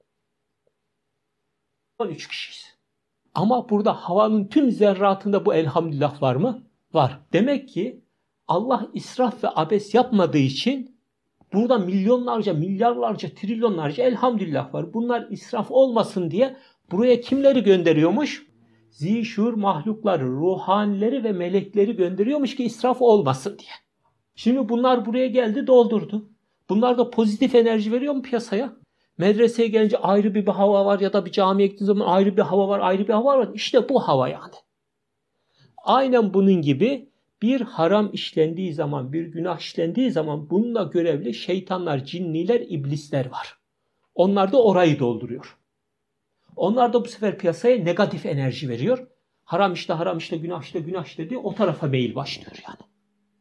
13 kişiyiz. Ama burada havanın tüm zerratında bu elhamdülillah var mı? Var. Demek ki Allah israf ve abes yapmadığı için burada milyonlarca, milyarlarca, trilyonlarca elhamdülillah var. Bunlar israf olmasın diye buraya kimleri gönderiyormuş? Zişur mahlukları, ruhanileri ve melekleri gönderiyormuş ki israf olmasın diye. Şimdi bunlar buraya geldi, doldurdu. Bunlar da pozitif enerji veriyor mu piyasaya? Medreseye gelince ayrı bir hava var ya da bir camiye gittiğin zaman ayrı bir hava var, ayrı bir hava var. İşte bu hava yani. Aynen bunun gibi bir haram işlendiği zaman, bir günah işlendiği zaman bununla görevli şeytanlar, cinniler, iblisler var. Onlar da orayı dolduruyor. Onlar da bu sefer piyasaya negatif enerji veriyor. Haram işte, haram işte, günah işte, günah işte diye o tarafa meyil başlıyor yani.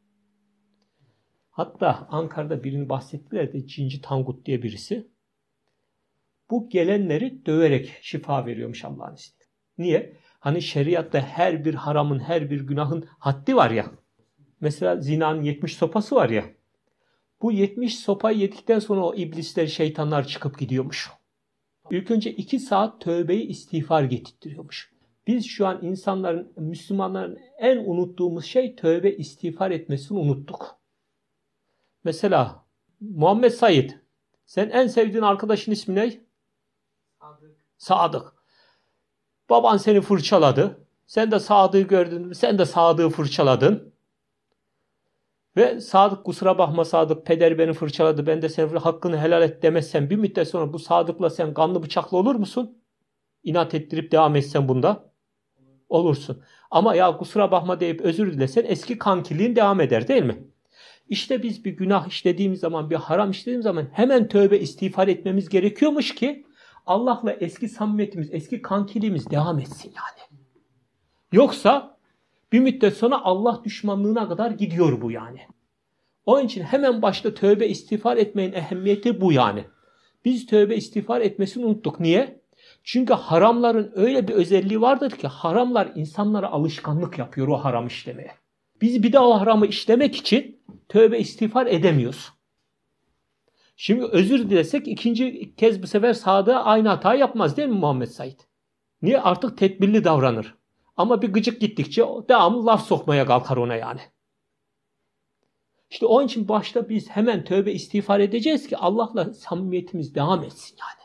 Hatta Ankara'da birini bahsettiler de Cinci Tangut diye birisi. Bu gelenleri döverek şifa veriyormuş Allah'ın izniyle. Niye? Hani şeriatta her bir haramın, her bir günahın haddi var ya. Mesela zinanın 70 sopası var ya. Bu 70 sopayı yedikten sonra o iblisler, şeytanlar çıkıp gidiyormuş. İlk önce 2 saat tövbeyi istiğfar getirtiyormuş. Biz şu an insanların, Müslümanların en unuttuğumuz şey tövbe istiğfar etmesini unuttuk. Mesela Muhammed Said. Sen en sevdiğin arkadaşın ismi ne? Sadık. Baban seni fırçaladı. Sen de Sadık'ı gördün. Sen de Sadık'ı fırçaladın. Ve Sadık kusura bakma Sadık, peder beni fırçaladı. Ben de senin hakkını helal et demezsen bir müddet sonra bu Sadık'la sen kanlı bıçaklı olur musun? İnat ettirip devam etsen bunda olursun. Ama ya kusura bakma deyip özür dilesen eski kankiliğin devam eder değil mi? İşte biz bir günah işlediğimiz zaman, bir haram işlediğimiz zaman hemen tövbe istiğfar etmemiz gerekiyormuş ki Allah'la eski samimiyetimiz, eski kankiliğimiz devam etsin yani. Yoksa bir müddet sonra Allah düşmanlığına kadar gidiyor bu yani. Onun için hemen başta tövbe istiğfar etmenin ehemmiyeti bu yani. Biz tövbe istiğfar etmesini unuttuk. Niye? Çünkü haramların öyle bir özelliği vardır ki haramlar insanlara alışkanlık yapıyor o haram işlemeye. Biz bir daha o haramı işlemek için tövbe istiğfar edemiyoruz. Şimdi özür dilesek ikinci kez bu sefer Sadık'a aynı hatayı yapmaz değil mi Muhammed Said? Niye? Artık tedbirli davranır. Ama bir gıcık gittikçe devamlı laf sokmaya kalkar ona yani. İşte onun için başta biz hemen tövbe istiğfar edeceğiz ki Allah'la samimiyetimiz devam etsin yani.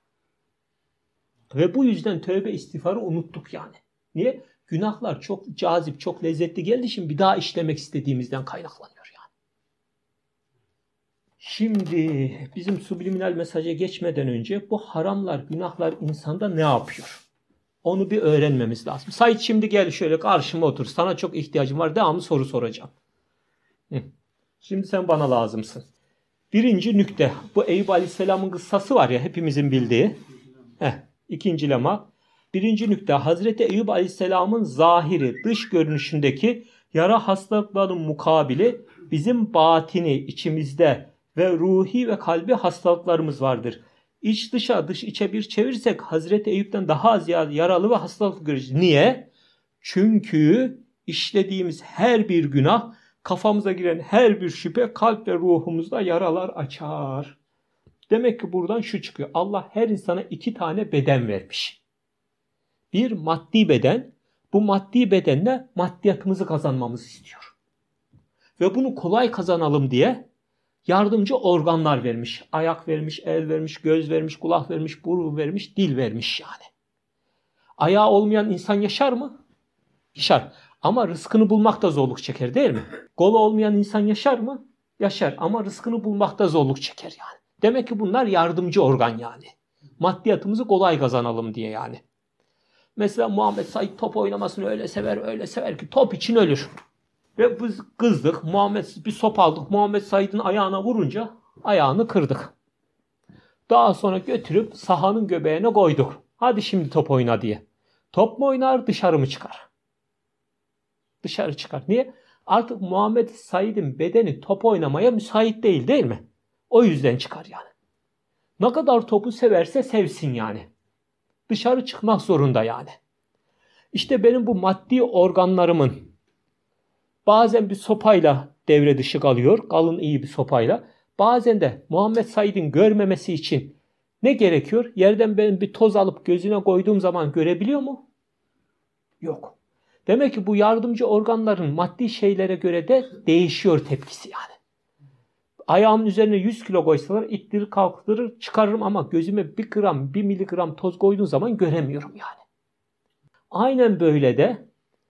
Ve bu yüzden tövbe istiğfarı unuttuk yani. Niye? Günahlar çok cazip, çok lezzetli geldiği için bir daha işlemek istediğimizden kaynaklanıyor yani. Şimdi bizim subliminal mesaja geçmeden önce bu haramlar, günahlar insanda ne yapıyor? Onu bir öğrenmemiz lazım. Said şimdi gel şöyle karşıma otur. Sana çok ihtiyacım var. Devamlı soru soracağım. Şimdi sen bana lazımsın. Birinci nükte. Bu Eyüp Aleyhisselam'ın kıssası var ya hepimizin bildiği. İkinci lema. Birinci nükte. Hazreti Eyüp Aleyhisselam'ın zahiri, dış görünüşündeki yara hastalıklarının mukabili bizim batini, içimizde ve ruhi ve kalbi hastalıklarımız vardır. İç dışa, dış içe bir çevirsek Hazreti Eyüp'ten daha az yaralı ve hastalıklı göreceğiz. Niye? Çünkü işlediğimiz her bir günah, kafamıza giren her bir şüphe kalp ve ruhumuzda yaralar açar. Demek ki buradan şu çıkıyor. Allah her insana 2 tane beden vermiş. Bir maddi beden, bu maddi bedenle maddiyatımızı kazanmamızı istiyor. Ve bunu kolay kazanalım diye yardımcı organlar vermiş. Ayak vermiş, el vermiş, göz vermiş, kulak vermiş, burun vermiş, dil vermiş yani. Ayağı olmayan insan yaşar mı? Yaşar. Ama rızkını bulmakta zorluk çeker değil mi? Kolu olmayan insan yaşar mı? Yaşar. Ama rızkını bulmakta zorluk çeker yani. Demek ki bunlar yardımcı organ yani. Maddiyatımızı kolay kazanalım diye yani. Mesela Muhammed Said top oynamasını öyle sever ki top için ölür. Ve biz kızdık. Bir sop aldık. Muhammed Said'in ayağına vurunca ayağını kırdık. Daha sonra götürüp sahanın göbeğine koyduk. Hadi şimdi top oyna diye. Top mu oynar, dışarı mı çıkar? Dışarı çıkar. Niye? Artık Muhammed Said'in bedeni top oynamaya müsait değil mi? O yüzden çıkar yani. Ne kadar topu severse sevsin yani. Dışarı çıkmak zorunda yani. İşte benim bu maddi organlarımın bazen bir sopayla devre dışı kalıyor. Kalın iyi bir sopayla. Bazen de Muhammed Said'in görmemesi için ne gerekiyor? Yerden ben bir toz alıp gözüne koyduğum zaman görebiliyor mu? Yok. Demek ki bu yardımcı organların maddi şeylere göre de değişiyor tepkisi yani. Ayağımın üzerine 100 kilo koysalar ittirir kalktırır çıkarırım ama gözüme 1 gram 1 miligram toz koyduğum zaman göremiyorum yani. Aynen böyle de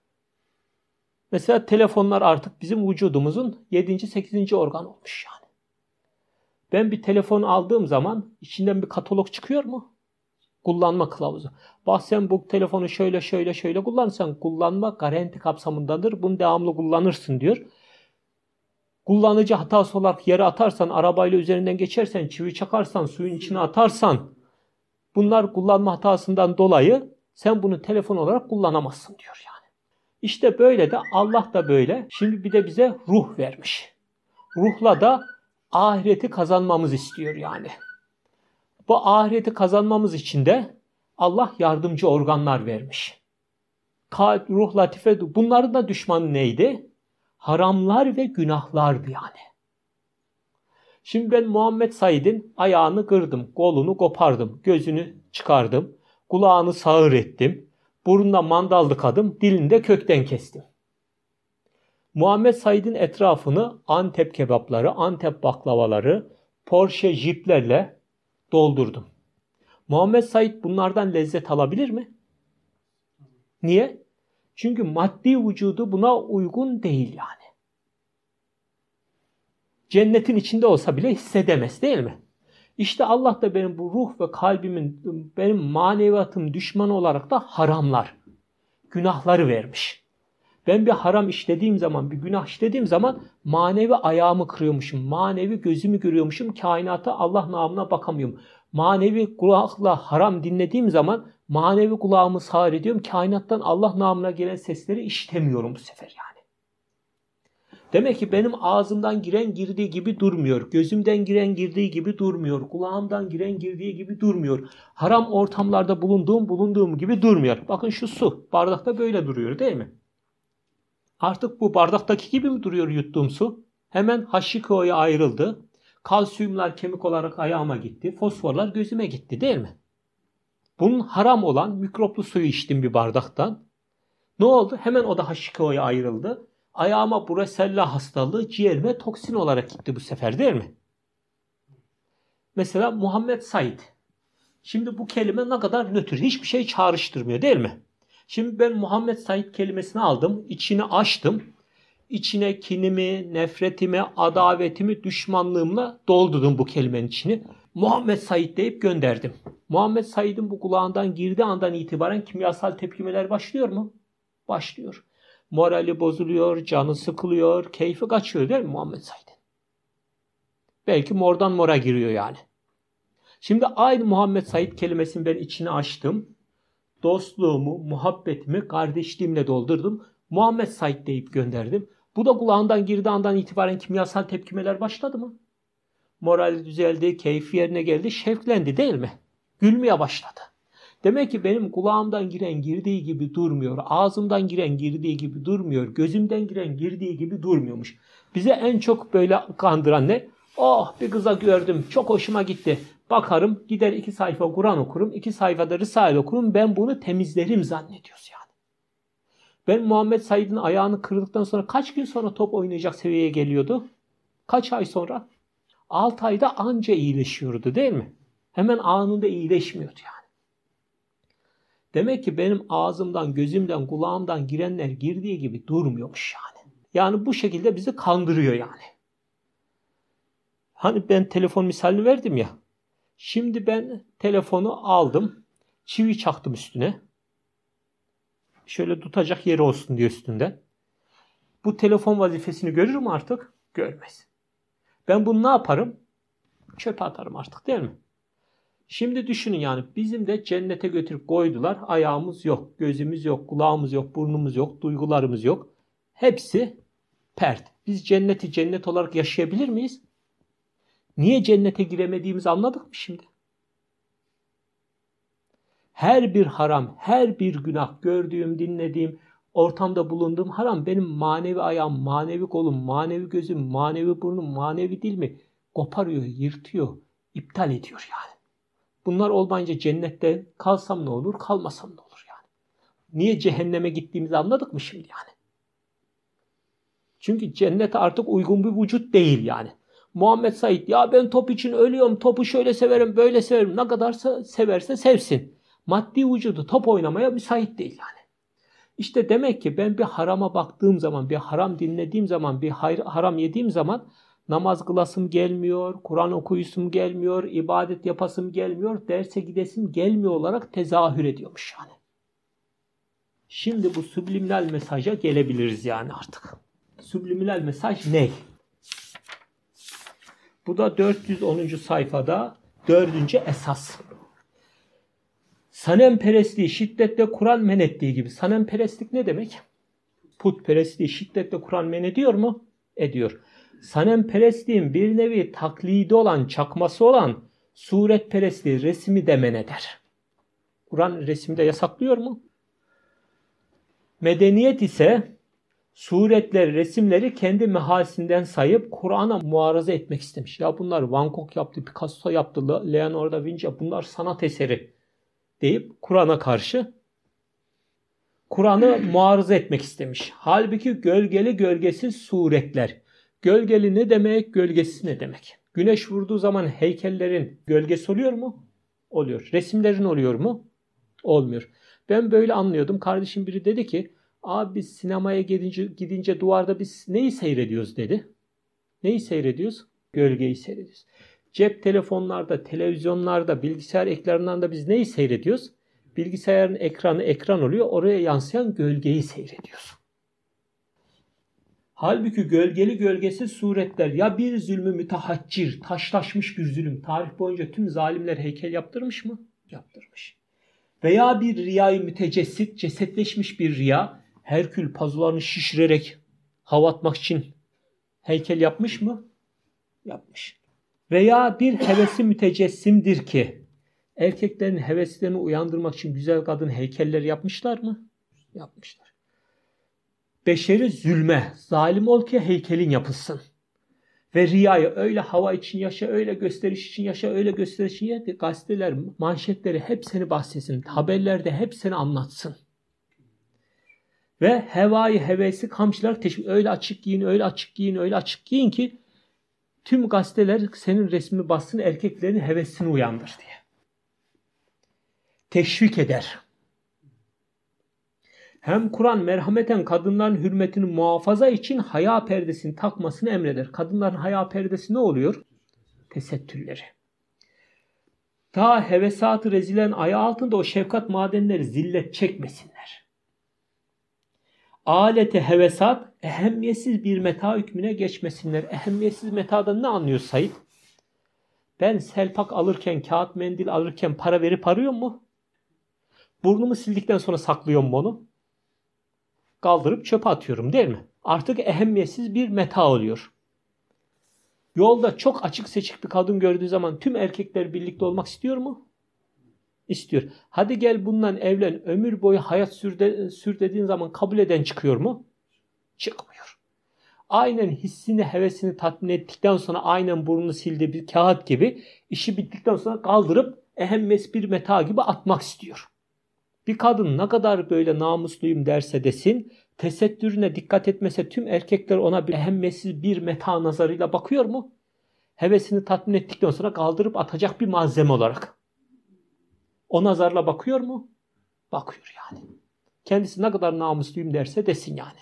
mesela telefonlar artık bizim vücudumuzun 7. 8. organ olmuş yani. Ben bir telefon aldığım zaman içinden bir katalog çıkıyor mu? Kullanma kılavuzu. Bak sen bu telefonu şöyle kullanırsan kullanma garanti kapsamındadır. Bunu devamlı kullanırsın diyor. Kullanıcı hatası olarak yere atarsan, arabayla üzerinden geçersen, çivi çakarsan, suyun içine atarsan bunlar kullanma hatasından dolayı sen bunu telefon olarak kullanamazsın diyor yani. İşte böyle de Allah da böyle. Şimdi bir de bize ruh vermiş. Ruhla da ahireti kazanmamız istiyor yani. Bu ahireti kazanmamız için de Allah yardımcı organlar vermiş. Kalp, ruh, latife, bunların da düşmanı neydi? Haramlar ve günahlardı yani. Şimdi ben Muhammed Said'in ayağını kırdım, kolunu kopardım, gözünü çıkardım, kulağını sağır ettim, burnuna mandal tıkadım, dilini de kökten kestim. Muhammed Said'in etrafını Antep kebapları, Antep baklavaları, Porsche jiplerle doldurdum. Muhammed Said bunlardan lezzet alabilir mi? Niye? Çünkü maddi vücudu buna uygun değil yani. Cennetin içinde olsa bile hissedemez değil mi? İşte Allah da benim bu ruh ve kalbimin, benim maneviyatım düşmanı olarak da haramlar, günahları vermiş. Ben bir haram işlediğim zaman, bir günah işlediğim zaman manevi ayağımı kırıyormuşum, manevi gözümü görüyormuşum, kainata Allah namına bakamıyorum. Manevi kulakla haram dinlediğim zaman manevi kulağımı sağır ediyorum, kainattan Allah namına gelen sesleri işitemiyorum bu sefer yani. Demek ki benim ağzımdan giren girdiği gibi durmuyor. Gözümden giren girdiği gibi durmuyor. Kulağımdan giren girdiği gibi durmuyor. Haram ortamlarda bulunduğum gibi durmuyor. Bakın şu su bardakta böyle duruyor değil mi? Artık bu bardaktaki gibi mi duruyor yuttuğum su? Hemen H2O'ya ayrıldı. Kalsiyumlar kemik olarak ayağıma gitti. Fosforlar gözüme gitti değil mi? Bunun haram olan mikroplu suyu içtim bir bardaktan. Ne oldu? Hemen o da H2O'ya ayrıldı. Ayağıma Brusella hastalığı, ciğerime toksin olarak gitti bu sefer değil mi? Mesela Muhammed Said. Şimdi bu kelime ne kadar nötr, hiçbir şey çağrıştırmıyor değil mi? Şimdi ben Muhammed Said kelimesini aldım, içini açtım. İçine kinimi, nefretimi, adavetimi, düşmanlığımla doldurdum bu kelimenin içini. Muhammed Said deyip gönderdim. Muhammed Said'in bu kulağından girdiği andan itibaren kimyasal tepkimeler başlıyor mu? Başlıyor. Morali bozuluyor, canı sıkılıyor, keyfi kaçıyor değil mi Muhammed Said'in? Belki mordan mora giriyor yani. Şimdi aynı Muhammed Said kelimesini ben içine açtım. Dostluğumu, muhabbetimi, kardeşliğimle doldurdum. Muhammed Said deyip gönderdim. Bu da kulağından girdiği andan itibaren kimyasal tepkimeler başladı mı? Morali düzeldi, keyfi yerine geldi, şevklendi değil mi? Gülmeye başladı. Demek ki benim kulağımdan giren girdiği gibi durmuyor. Ağzımdan giren girdiği gibi durmuyor. Gözümden giren girdiği gibi durmuyormuş. Bize en çok böyle kandıran ne? Oh bir kıza gördüm. Çok hoşuma gitti. Bakarım gider 2 sayfa Kur'an okurum. 2 sayfada Risale okurum. Ben bunu temizlerim zannediyoruz yani. Ben Muhammed Said'in ayağını kırdıktan sonra kaç gün sonra top oynayacak seviyeye geliyordu? Kaç ay sonra? 6 ayda anca iyileşiyordu değil mi? Hemen anında iyileşmiyordu yani. Demek ki benim ağzımdan, gözümden, kulağımdan girenler girdiği gibi durmuyormuş yani. Yani bu şekilde bizi kandırıyor yani. Hani ben telefon misalini verdim ya. Şimdi ben telefonu aldım. Çivi çaktım üstüne. Şöyle tutacak yeri olsun diye üstünde. Bu telefon vazifesini görür mü artık? Görmez. Ben bunu ne yaparım? Çöpe atarım artık değil mi? Şimdi düşünün yani bizim de cennete götürüp koydular. Ayağımız yok, gözümüz yok, kulağımız yok, burnumuz yok, duygularımız yok. Hepsi pert. Biz cenneti cennet olarak yaşayabilir miyiz? Niye cennete giremediğimizi anladık mı şimdi? Her bir haram, her bir günah gördüğüm, dinlediğim, ortamda bulunduğum haram benim manevi ayağım, manevi kolum, manevi gözüm, manevi burnum, manevi dilimi koparıyor, yırtıyor, iptal ediyor yani. Bunlar olmayınca cennette kalsam ne olur, kalmasam ne olur yani. Niye cehenneme gittiğimizi anladık mı şimdi yani? Çünkü cennete artık uygun bir vücut değil yani. Muhammed Said ya ben top için ölüyorum, topu şöyle severim, böyle severim. Ne kadarsa severse sevsin. Maddi vücudu top oynamaya müsait değil yani. İşte demek ki ben bir harama baktığım zaman, bir haram dinlediğim zaman, bir haram yediğim zaman namaz kılasım gelmiyor, Kur'an okuyusum gelmiyor, ibadet yapasım gelmiyor, derse gidesim gelmiyor olarak tezahür ediyormuş yani. Şimdi bu subliminal mesaja gelebiliriz yani artık. Subliminal mesaj ne? Bu da 410. sayfada 4. esas. Sanemperestliği şiddetle Kur'an men ettiği gibi. Sanemperestlik ne demek? Putperestliği şiddetle Kur'an men ediyor mu? Ediyor. Sanemperestliğin bir nevi taklidi olan, çakması olan suretperestliği resmi de men eder. Kur'an resimde yasaklıyor mu? Medeniyet ise suretleri, resimleri kendi mehasinden sayıp Kur'an'a muaraza etmek istemiş. Ya bunlar Van Gogh yaptı, Picasso yaptı, Leonardo da Vinci yaptı. Bunlar sanat eseri deyip Kur'an'a karşı Kur'an'ı muarıza etmek istemiş. Halbuki gölgeli gölgesiz suretler. Gölgeli ne demek, gölgesiz ne demek? Güneş vurduğu zaman heykellerin gölgesi oluyor mu? Oluyor. Resimlerin oluyor mu? Olmuyor. Ben böyle anlıyordum. Kardeşim biri dedi ki, abi biz sinemaya gidince duvarda biz neyi seyrediyoruz dedi. Neyi seyrediyoruz? Gölgeyi seyrediyoruz. Cep telefonlarda, televizyonlarda, bilgisayar ekranlarında biz neyi seyrediyoruz? Bilgisayarın ekranı ekran oluyor. Oraya yansıyan gölgeyi seyrediyoruz. Halbuki gölgeli gölgesiz suretler ya bir zulmü mütehaccir, taşlaşmış bir zulüm. Tarih boyunca tüm zalimler heykel yaptırmış mı? Yaptırmış. Veya bir riyayı mütecessit, cesetleşmiş bir riya, Herkül pazularını şişirerek hava atmak için heykel yapmış mı? Yapmış. Veya bir hevesi mütecessimdir ki erkeklerin heveslerini uyandırmak için güzel kadın heykeller yapmışlar mı? Yapmışlar. Beşeri zulme, zalim ol ki heykelin yapılsın. Ve riyayı öyle hava için yaşa, öyle gösteriş için yaşa, öyle gösteriş için yaşa. Gazeteler, manşetleri hep seni bahsetsin. Haberlerde hep seni anlatsın. Ve hevayı, hevesi kamçılar teşvik. Öyle açık giyin, öyle açık giyin, öyle açık giyin ki tüm gazeteler senin resmini bassın, erkeklerin hevesini uyandır diye. Teşvik eder. Hem Kur'an merhameten kadınların hürmetini muhafaza için haya perdesini takmasını emreder. Kadınların haya perdesi ne oluyor? Tesettürleri. Ta hevesatı rezilen ayağı altında o şefkat madenleri zillet çekmesinler. Alete hevesat ehemmiyetsiz bir meta hükmüne geçmesinler. Ehemmiyetsiz metadan ne anlıyor Said? Ben selpak alırken, kağıt mendil alırken para verip arıyor mu? Burnumu sildikten sonra saklıyorum mu onu? Kaldırıp çöpe atıyorum değil mi? Artık ehemmiyetsiz bir meta oluyor. Yolda çok açık seçik bir kadın gördüğü zaman tüm erkekler birlikte olmak istiyor mu? İstiyor. Hadi gel bundan evlen, ömür boyu hayat sür dediğin zaman kabul eden çıkıyor mu? Çıkmıyor. Aynen hissini, hevesini tatmin ettikten sonra aynen burnunu sildiği bir kağıt gibi işi bittikten sonra kaldırıp ehemmiyetsiz bir meta gibi atmak istiyor. Bir kadın ne kadar böyle namusluyum derse desin, tesettürüne dikkat etmese tüm erkekler ona bir ehemmiyetsiz bir meta nazarıyla bakıyor mu? Hevesini tatmin ettikten sonra kaldırıp atacak bir malzeme olarak. O nazarla bakıyor mu? Bakıyor yani. Kendisi ne kadar namusluyum derse desin yani.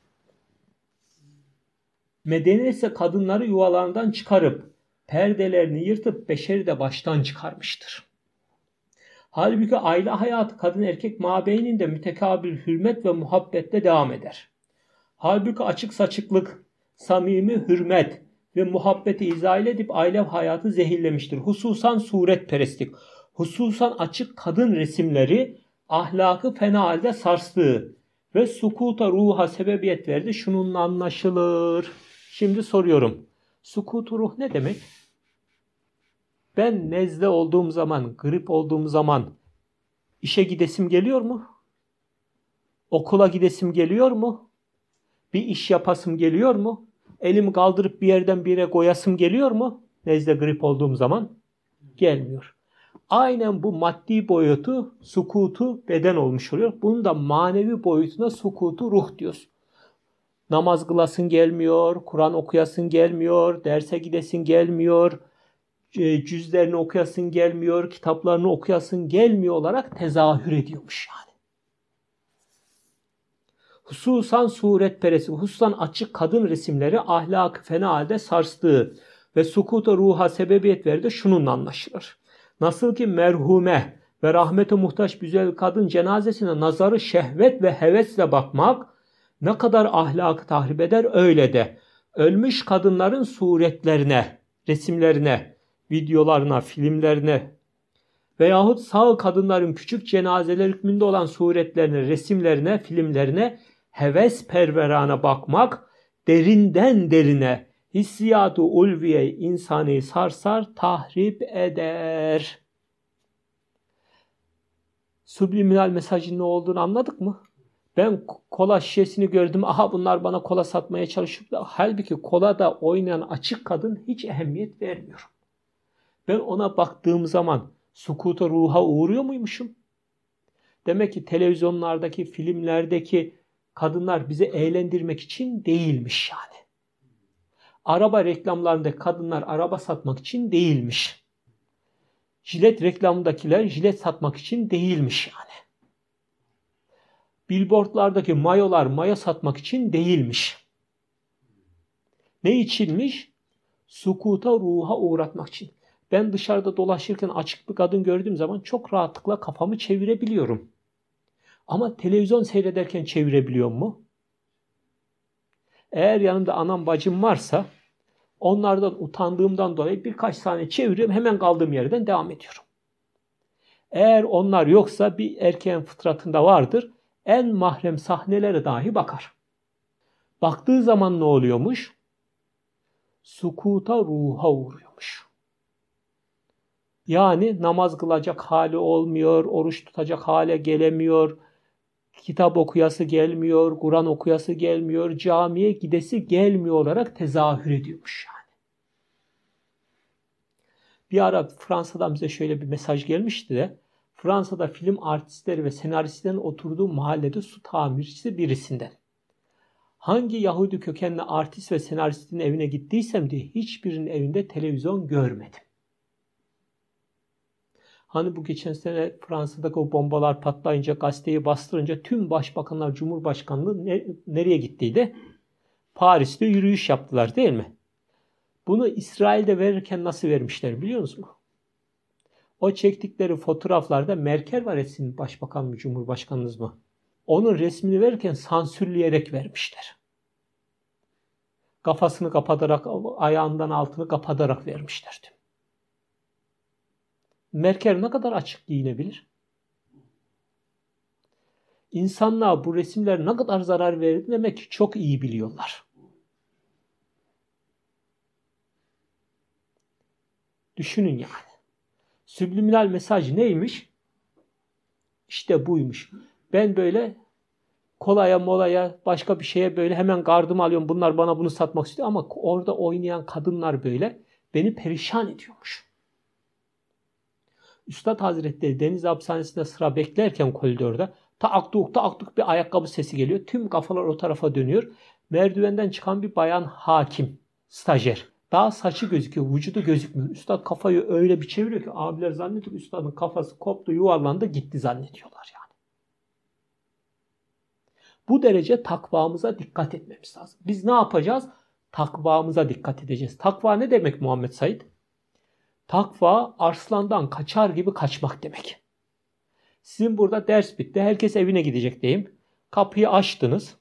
Medeniyet ise kadınları yuvalarından çıkarıp perdelerini yırtıp beşeri de baştan çıkarmıştır. Halbuki aile hayatı kadın erkek mabeyninde mütekabil hürmet ve muhabbetle devam eder. Halbuki açık saçıklık, samimi hürmet ve muhabbeti izah edip aile hayatı zehirlemiştir. Hususan suretperestlik, hususan açık kadın resimleri ahlakı fena halde sarstığı ve sukuta ruha sebebiyet verdi. Şununla anlaşılır. Şimdi soruyorum. Sukutu ruh ne demek? Ben nezle olduğum zaman, grip olduğum zaman işe gidesim geliyor mu? Okula gidesim geliyor mu? Bir iş yapasım geliyor mu? Elimi kaldırıp bir yerden bir yere koyasım geliyor mu? Nezle grip olduğum zaman gelmiyor. Aynen bu maddi boyutu, sukutu beden olmuş oluyor. Bunun da manevi boyutuna sukutu ruh diyoruz. Namaz kılasın gelmiyor, Kur'an okuyasın gelmiyor, derse gidesin gelmiyor, cüzlerini okuyasın gelmiyor, kitaplarını okuyasın gelmiyor olarak tezahür ediyormuş yani. Hususan suretperesi, hususan açık kadın resimleri ahlakı fena halde sarstığı ve sukuta ruha sebebiyet verdi şununla anlaşılır. Nasıl ki merhume ve rahmete muhtaç güzel kadın cenazesine nazarı şehvet ve hevesle bakmak ne kadar ahlakı tahrip eder öyle de ölmüş kadınların suretlerine, resimlerine, videolarına, filmlerine veyahut sağ kadınların küçük cenazeler hükmünde olan suretlerine, resimlerine, filmlerine heves perverane bakmak derinden derine hissiyat-ı ulviye insanı sarsar, tahrip eder. Subliminal mesajın ne olduğunu anladık mı? Ben kola şişesini gördüm. Aha bunlar bana kola satmaya çalışıyor. Halbuki kolada oynayan açık kadın hiç ehemmiyet vermiyor. Ben ona baktığım zaman sukuta ruha uğruyor muymuşum? Demek ki televizyonlardaki, filmlerdeki kadınlar bizi eğlendirmek için değilmiş yani. Araba reklamlarındaki kadınlar araba satmak için değilmiş. Jilet reklamındakiler jilet satmak için değilmiş yani. Billboardlardaki mayolar mayo satmak için değilmiş. Ne içinmiş? Sukuta ruha uğratmak için. Ben dışarıda dolaşırken açık bir kadın gördüğüm zaman çok rahatlıkla kafamı çevirebiliyorum. Ama televizyon seyrederken çevirebiliyor mu? Eğer yanımda anam bacım varsa onlardan utandığımdan dolayı birkaç saniye çeviriyorum, hemen kaldığım yerden devam ediyorum. Eğer onlar yoksa bir erkeğin fıtratında vardır, en mahrem sahnelere dahi bakar. Baktığı zaman ne oluyormuş? Sukuta ruha uğruyormuş. Yani namaz kılacak hali olmuyor, oruç tutacak hale gelemiyor, kitap okuyası gelmiyor, Kur'an okuyası gelmiyor, camiye gidesi gelmiyor olarak tezahür ediyormuş yani. Bir ara Fransa'dan bize şöyle bir mesaj gelmişti de, Fransa'da film artistleri ve senaristlerin oturduğu mahallede su tamircisi birisinden. Hangi Yahudi kökenli artist ve senaristin evine gittiysem diye hiçbirinin evinde televizyon görmedim. Hani bu geçen sene Fransa'daki o bombalar patlayınca, gazeteyi bastırınca tüm başbakanlar, cumhurbaşkanlığı nereye gittiydi? Paris'te yürüyüş yaptılar değil mi? Bunu İsrail'de verirken nasıl vermişler biliyor musunuz? O çektikleri fotoğraflarda Merkel var etsin başbakan mı, cumhurbaşkanınız mı? Onun resmini verirken sansürleyerek vermişler. Kafasını kapatarak, ayağından altını kapatarak vermişler. Merkel ne kadar açık giyinebilir? İnsanlığa bu resimler ne kadar zarar verir demek ki çok iyi biliyorlar. Düşünün yani. Subliminal mesaj neymiş? İşte buymuş. Ben böyle kolaya molaya başka bir şeye böyle hemen gardımı alıyorum. Bunlar bana bunu satmak istiyor ama orada oynayan kadınlar böyle beni perişan ediyormuş. Üstad Hazretleri Deniz Hapishanesi'nde sıra beklerken koridorda tak tuk bir ayakkabı sesi geliyor. Tüm kafalar o tarafa dönüyor. Merdivenden çıkan bir bayan hakim, stajyer. Daha saçı gözüküyor, vücudu gözükmüyor. Üstad kafayı öyle bir çeviriyor ki abiler zannediyor üstadın kafası koptu, yuvarlandı, gitti zannediyorlar yani. Bu derece takvamıza dikkat etmemiz lazım. Biz ne yapacağız? Takvamıza dikkat edeceğiz. Takva ne demek Muhammed Said? Takva arslandan kaçar gibi kaçmak demek. Sizin burada ders bitti. Herkes evine gidecek diyeyim. Kapıyı açtınız.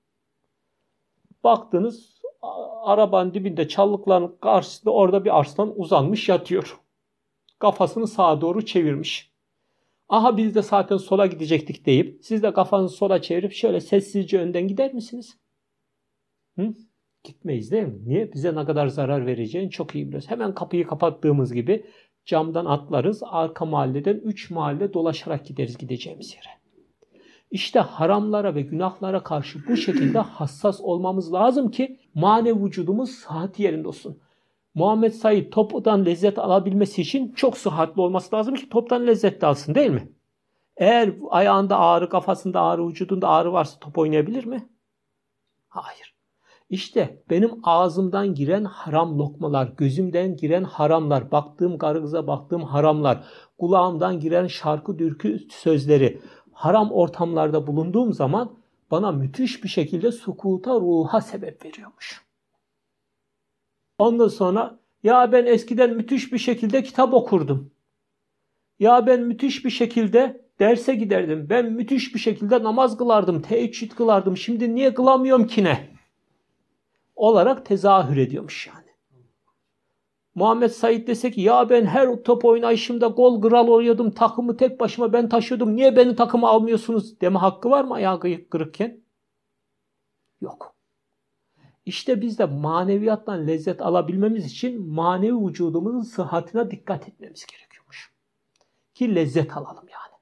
Baktınız arabanın dibinde çalılıkların karşısında orada bir arslan uzanmış yatıyor. Kafasını sağa doğru çevirmiş. Aha biz de zaten sola gidecektik deyip siz de kafanızı sola çevirip şöyle sessizce önden gider misiniz? Hı? Gitmeyiz değil mi? Niye? Bize ne kadar zarar vereceğini çok iyi biliyoruz. Hemen kapıyı kapattığımız gibi camdan atlarız. Arka mahalleden 3 mahalle dolaşarak gideriz gideceğimiz yere. İşte haramlara ve günahlara karşı bu şekilde hassas olmamız lazım ki manevi vücudumuz sıhhat yerinde olsun. Muhammed Said toptan lezzet alabilmesi için çok sıhhatli olması lazım ki toptan lezzet de alsın değil mi? Eğer ayağında ağrı, kafasında ağrı, vücudunda ağrı varsa top oynayabilir mi? Hayır. İşte benim ağzımdan giren haram lokmalar, gözümden giren haramlar, baktığım karı kıza baktığım haramlar, kulağımdan giren şarkı türkü sözleri, haram ortamlarda bulunduğum zaman bana müthiş bir şekilde sukuta, ruha sebep veriyormuş. Ondan sonra ya ben eskiden müthiş bir şekilde kitap okurdum. Ya ben müthiş bir şekilde derse giderdim. Ben müthiş bir şekilde namaz kılardım, teheccüd kılardım. Şimdi niye kılamıyorum ki ne? Olarak tezahür ediyormuş yani. Muhammed Said dese ki ya ben her top oynayışımda gol kral oluyordum. Takımı tek başıma ben taşıyordum. Niye beni takıma almıyorsunuz deme hakkı var mı ayağı kırıkken? Yok. İşte biz de maneviyattan lezzet alabilmemiz için manevi vücudumuzun sıhhatine dikkat etmemiz gerekiyormuş. Ki lezzet alalım yani.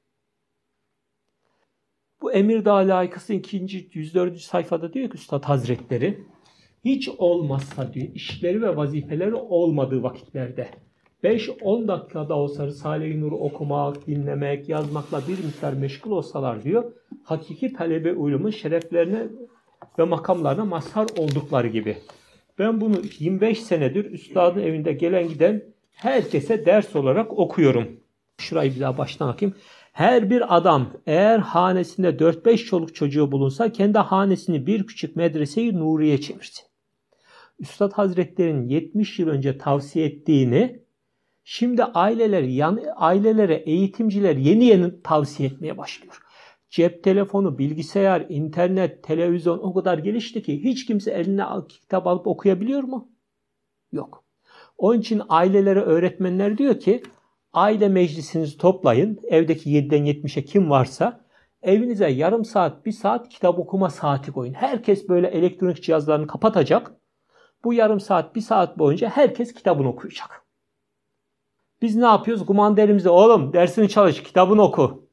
Bu Emirdağ layıkası 2. 104. sayfada diyor ki Üstad Hazretleri hiç olmazsa diyor işleri ve vazifeleri olmadığı vakitlerde 5-10 dakikada olsa Risale-i Nur'u okumak, dinlemek, yazmakla bir miktar meşgul olsalar diyor hakiki talebe uyumun şereflerine ve makamlarına mazhar oldukları gibi. Ben bunu 25 senedir üstadın evinde gelen giden herkese ders olarak okuyorum. Şurayı bir daha baştan okuyayım. Her bir adam eğer hanesinde 4-5 çoluk çocuğu bulunsa kendi hanesini bir küçük medrese-i nuriye çevirsin. Üstad Hazretleri'nin 70 yıl önce tavsiye ettiğini şimdi ailelere eğitimciler yeni tavsiye etmeye başlıyor. Cep telefonu, bilgisayar, internet, televizyon o kadar gelişti ki hiç kimse eline kitap alıp okuyabiliyor mu? Yok. Onun için ailelere öğretmenler diyor ki aile meclisinizi toplayın. Evdeki 7'den 70'e kim varsa evinize yarım saat, bir saat kitap okuma saati koyun. Herkes böyle elektronik cihazlarını kapatacak. Bu yarım saat, bir saat boyunca herkes kitabını okuyacak. Biz ne yapıyoruz? Kumanda elimizde oğlum dersini çalış, kitabını oku.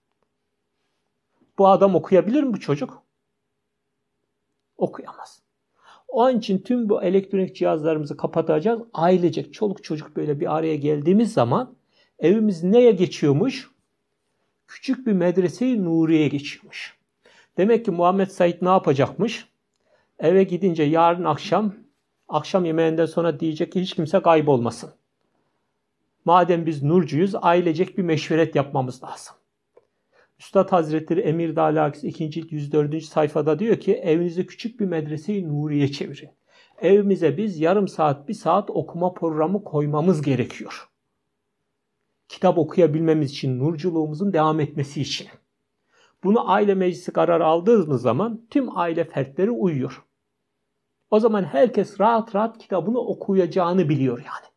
Bu adam okuyabilir mi bu çocuk? Okuyamaz. Onun için tüm bu elektronik cihazlarımızı kapatacağız. Ailecek, çoluk çocuk böyle bir araya geldiğimiz zaman evimiz neye geçiyormuş? Küçük bir medrese-i nuriye geçiyormuş. Demek ki Muhammed Said ne yapacakmış? Eve gidince yarın akşam yemeğinden sonra diyecek ki hiç kimse kaybolmasın. Madem biz nurcuyuz ailecek bir meşveret yapmamız lazım. Üstad Hazretleri Emirdağ layıkası 2. 104. sayfada diyor ki evinizi küçük bir medrese-i nuriye çevirin. Evimize biz yarım saat, bir saat okuma programı koymamız gerekiyor. Kitap okuyabilmemiz için, nurculuğumuzun devam etmesi için. Bunu aile meclisi kararı aldığımız zaman tüm aile fertleri uyuyor. O zaman herkes rahat rahat kitabını okuyacağını biliyor yani.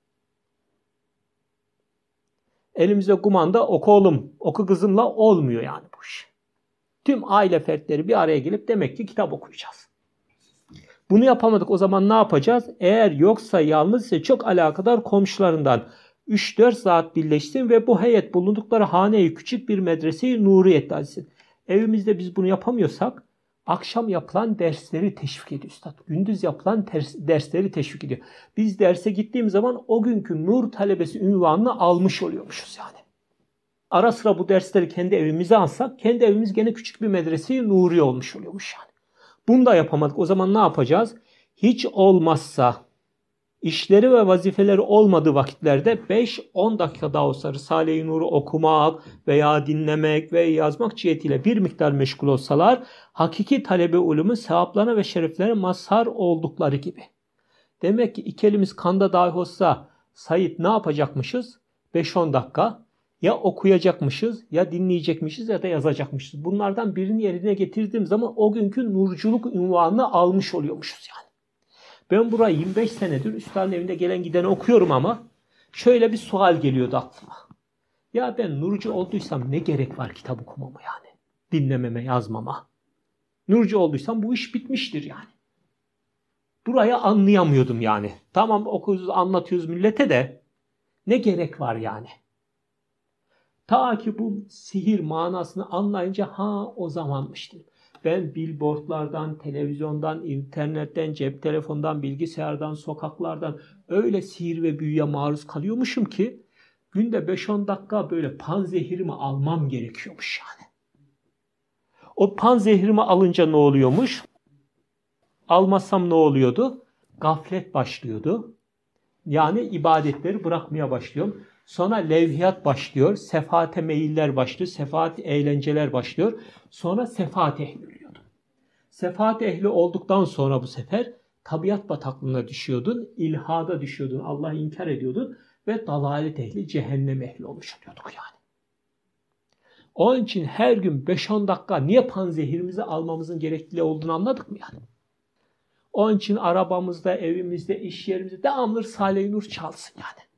Elimizde kumanda oku oğlum, oku kızımla olmuyor yani bu iş. Tüm aile fertleri bir araya gelip demek ki kitap okuyacağız. Bunu yapamadık o zaman ne yapacağız? Eğer yoksa yalnızsa çok alakadar komşularından 3-4 saat birleşsin ve bu heyet bulundukları haneyi küçük bir medrese-i nuriye etsin. Evimizde biz bunu yapamıyorsak akşam yapılan dersleri teşvik ediyor üstad. Gündüz yapılan dersleri teşvik ediyor. Biz derse gittiğimiz zaman o günkü nur talebesi unvanını almış oluyormuşuz yani. Ara sıra bu dersleri kendi evimize alsak kendi evimiz gene küçük bir medrese-i nuriye olmuş oluyormuş yani. Bunu da yapamadık. O zaman ne yapacağız? Hiç olmazsa İşleri ve vazifeleri olmadığı vakitlerde 5-10 dakika daha olsa Risale-i Nur'u okumak veya dinlemek ve yazmak cihetiyle bir miktar meşgul olsalar, hakiki talebe ulumun sevaplarına ve şereflerine mazhar oldukları gibi. Demek ki iki elimiz kanda dahi olsa Said ne yapacakmışız? 5-10 dakika ya okuyacakmışız, ya dinleyecekmişiz ya da yazacakmışız. Bunlardan birini yerine getirdiğim zaman o günkü nurculuk unvanını almış oluyormuşuz yani. Ben burayı 25 senedir üstadın evinde gelen gideni okuyorum ama şöyle bir sual geliyordu aklıma. Ya ben nurcu olduysam ne gerek var kitap okumama yani? Dinlememe, yazmama. Nurcu olduysam bu iş bitmiştir yani. Burayı anlayamıyordum yani. Tamam okuyoruz, anlatıyoruz millete de ne gerek var yani? Ta ki bu sihir manasını anlayınca o zamanmıştır. Ben billboardlardan, televizyondan, internetten, cep telefondan, bilgisayardan, sokaklardan öyle sihir ve büyüye maruz kalıyormuşum ki günde 5-10 dakika böyle panzehirimi almam gerekiyormuş yani. O panzehirimi alınca ne oluyormuş? Almazsam ne oluyordu? Gaflet başlıyordu. Yani ibadetleri bırakmaya başlıyorum. Sonra levhiyat başlıyor, sefaate meyiller başlıyor, sefaat eğlenceler başlıyor. Sonra sefaat ehli oluyordu. Sefaat ehli olduktan sonra bu sefer tabiat bataklığına düşüyordun, ilhada düşüyordun, Allah'ı inkar ediyordun ve dalalet ehli, cehennem ehli olmuş oluyorduk yani. Onun için her gün 5-10 dakika niye panzehirimizi almamızın gerekli olduğunu anladık mı yani? Onun için arabamızda, evimizde, iş yerimizde devamlı Risale-i Nur çalsın yani.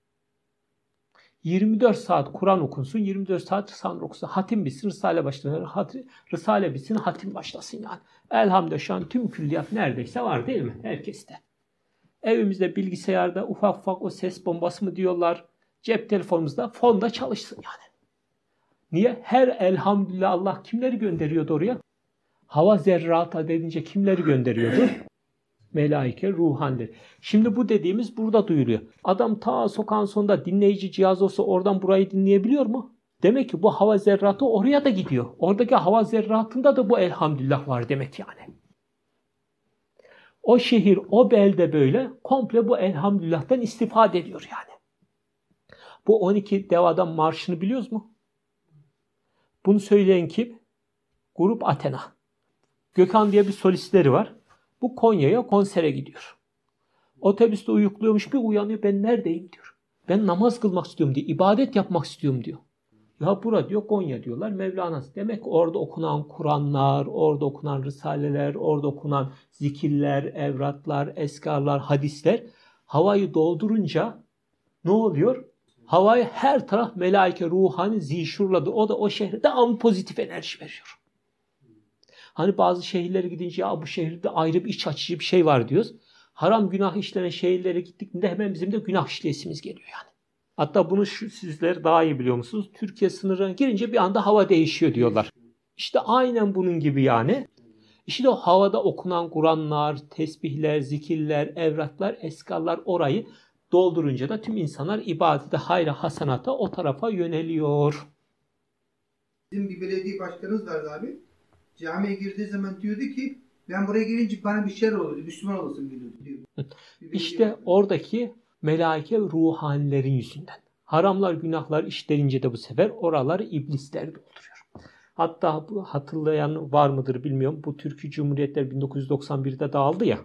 24 saat Kur'an okunsun, 24 saat Risale okunsun. Hatim bitsin, Risale başlasın. Risale bitsin, hatim başlasın yani. Elhamdülillah şu an tüm külliyat neredeyse var değil mi? Herkeste. Evimizde, bilgisayarda ufak ufak o ses bombası mı diyorlar. Cep telefonumuzda fonda çalışsın yani. Niye? Her elhamdülillah Allah kimleri gönderiyordu oraya? Hava zerrata dedince kimleri gönderiyordu? Melaike, ruhaniler. Şimdi bu dediğimiz burada duyuluyor. Adam ta sokağın sonunda dinleyici cihaz olsa oradan burayı dinleyebiliyor mu? Demek ki bu hava zerratı oraya da gidiyor. Oradaki hava zerratında da bu elhamdülillah var demek yani. O şehir, o belde böyle komple bu elhamdülillah'tan istifade ediyor yani. Bu 12 devadan marşını biliyoruz mu? Bunu söyleyen kim? Grup Athena. Gökhan diye bir solistleri var. Bu Konya'ya konsere gidiyor. Otobüste uyukluyormuş, bir uyanıyor, ben neredeyim diyor. Ben namaz kılmak istiyorum diyor, ibadet yapmak istiyorum diyor. Ya bura diyor Konya diyorlar, Mevlana'sı. Demek ki orada okunan Kur'anlar, orada okunan Risaleler, orada okunan zikirler, evratlar, eskarlar, hadisler havayı doldurunca ne oluyor? Havayı her taraf melaike, ruhani zişurladı. O da o şehre devamlı pozitif enerji veriyor. Hani bazı şehirlere gidince ya bu şehirde ayrı bir iç açıcı bir şey var diyoruz. Haram günah işlenen şehirlere gittiğinde hemen bizim de günah işleyesimiz geliyor yani. Hatta bunu sizler daha iyi biliyor musunuz? Türkiye sınırına girince bir anda hava değişiyor diyorlar. İşte aynen bunun gibi yani. İşte o havada okunan Kur'anlar, tesbihler, zikirler, evratlar, eskarlar orayı doldurunca da tüm insanlar ibadete, hayra, hasenata o tarafa yöneliyor. Bizim bir belediye başkanımız vardı abi. Camiye girdiği zaman diyordu ki ben buraya gelince bana bir şeyler oluyordu. Müslüman olasım geliyordu diyor. İşte oradaki melaike ruhanilerin yüzünden. Haramlar, günahlar işlenince de bu sefer oraları iblisler dolduruyor. Hatta bu hatırlayan var mıdır bilmiyorum. Bu Türkiye Cumhuriyetler 1991'de dağıldı ya.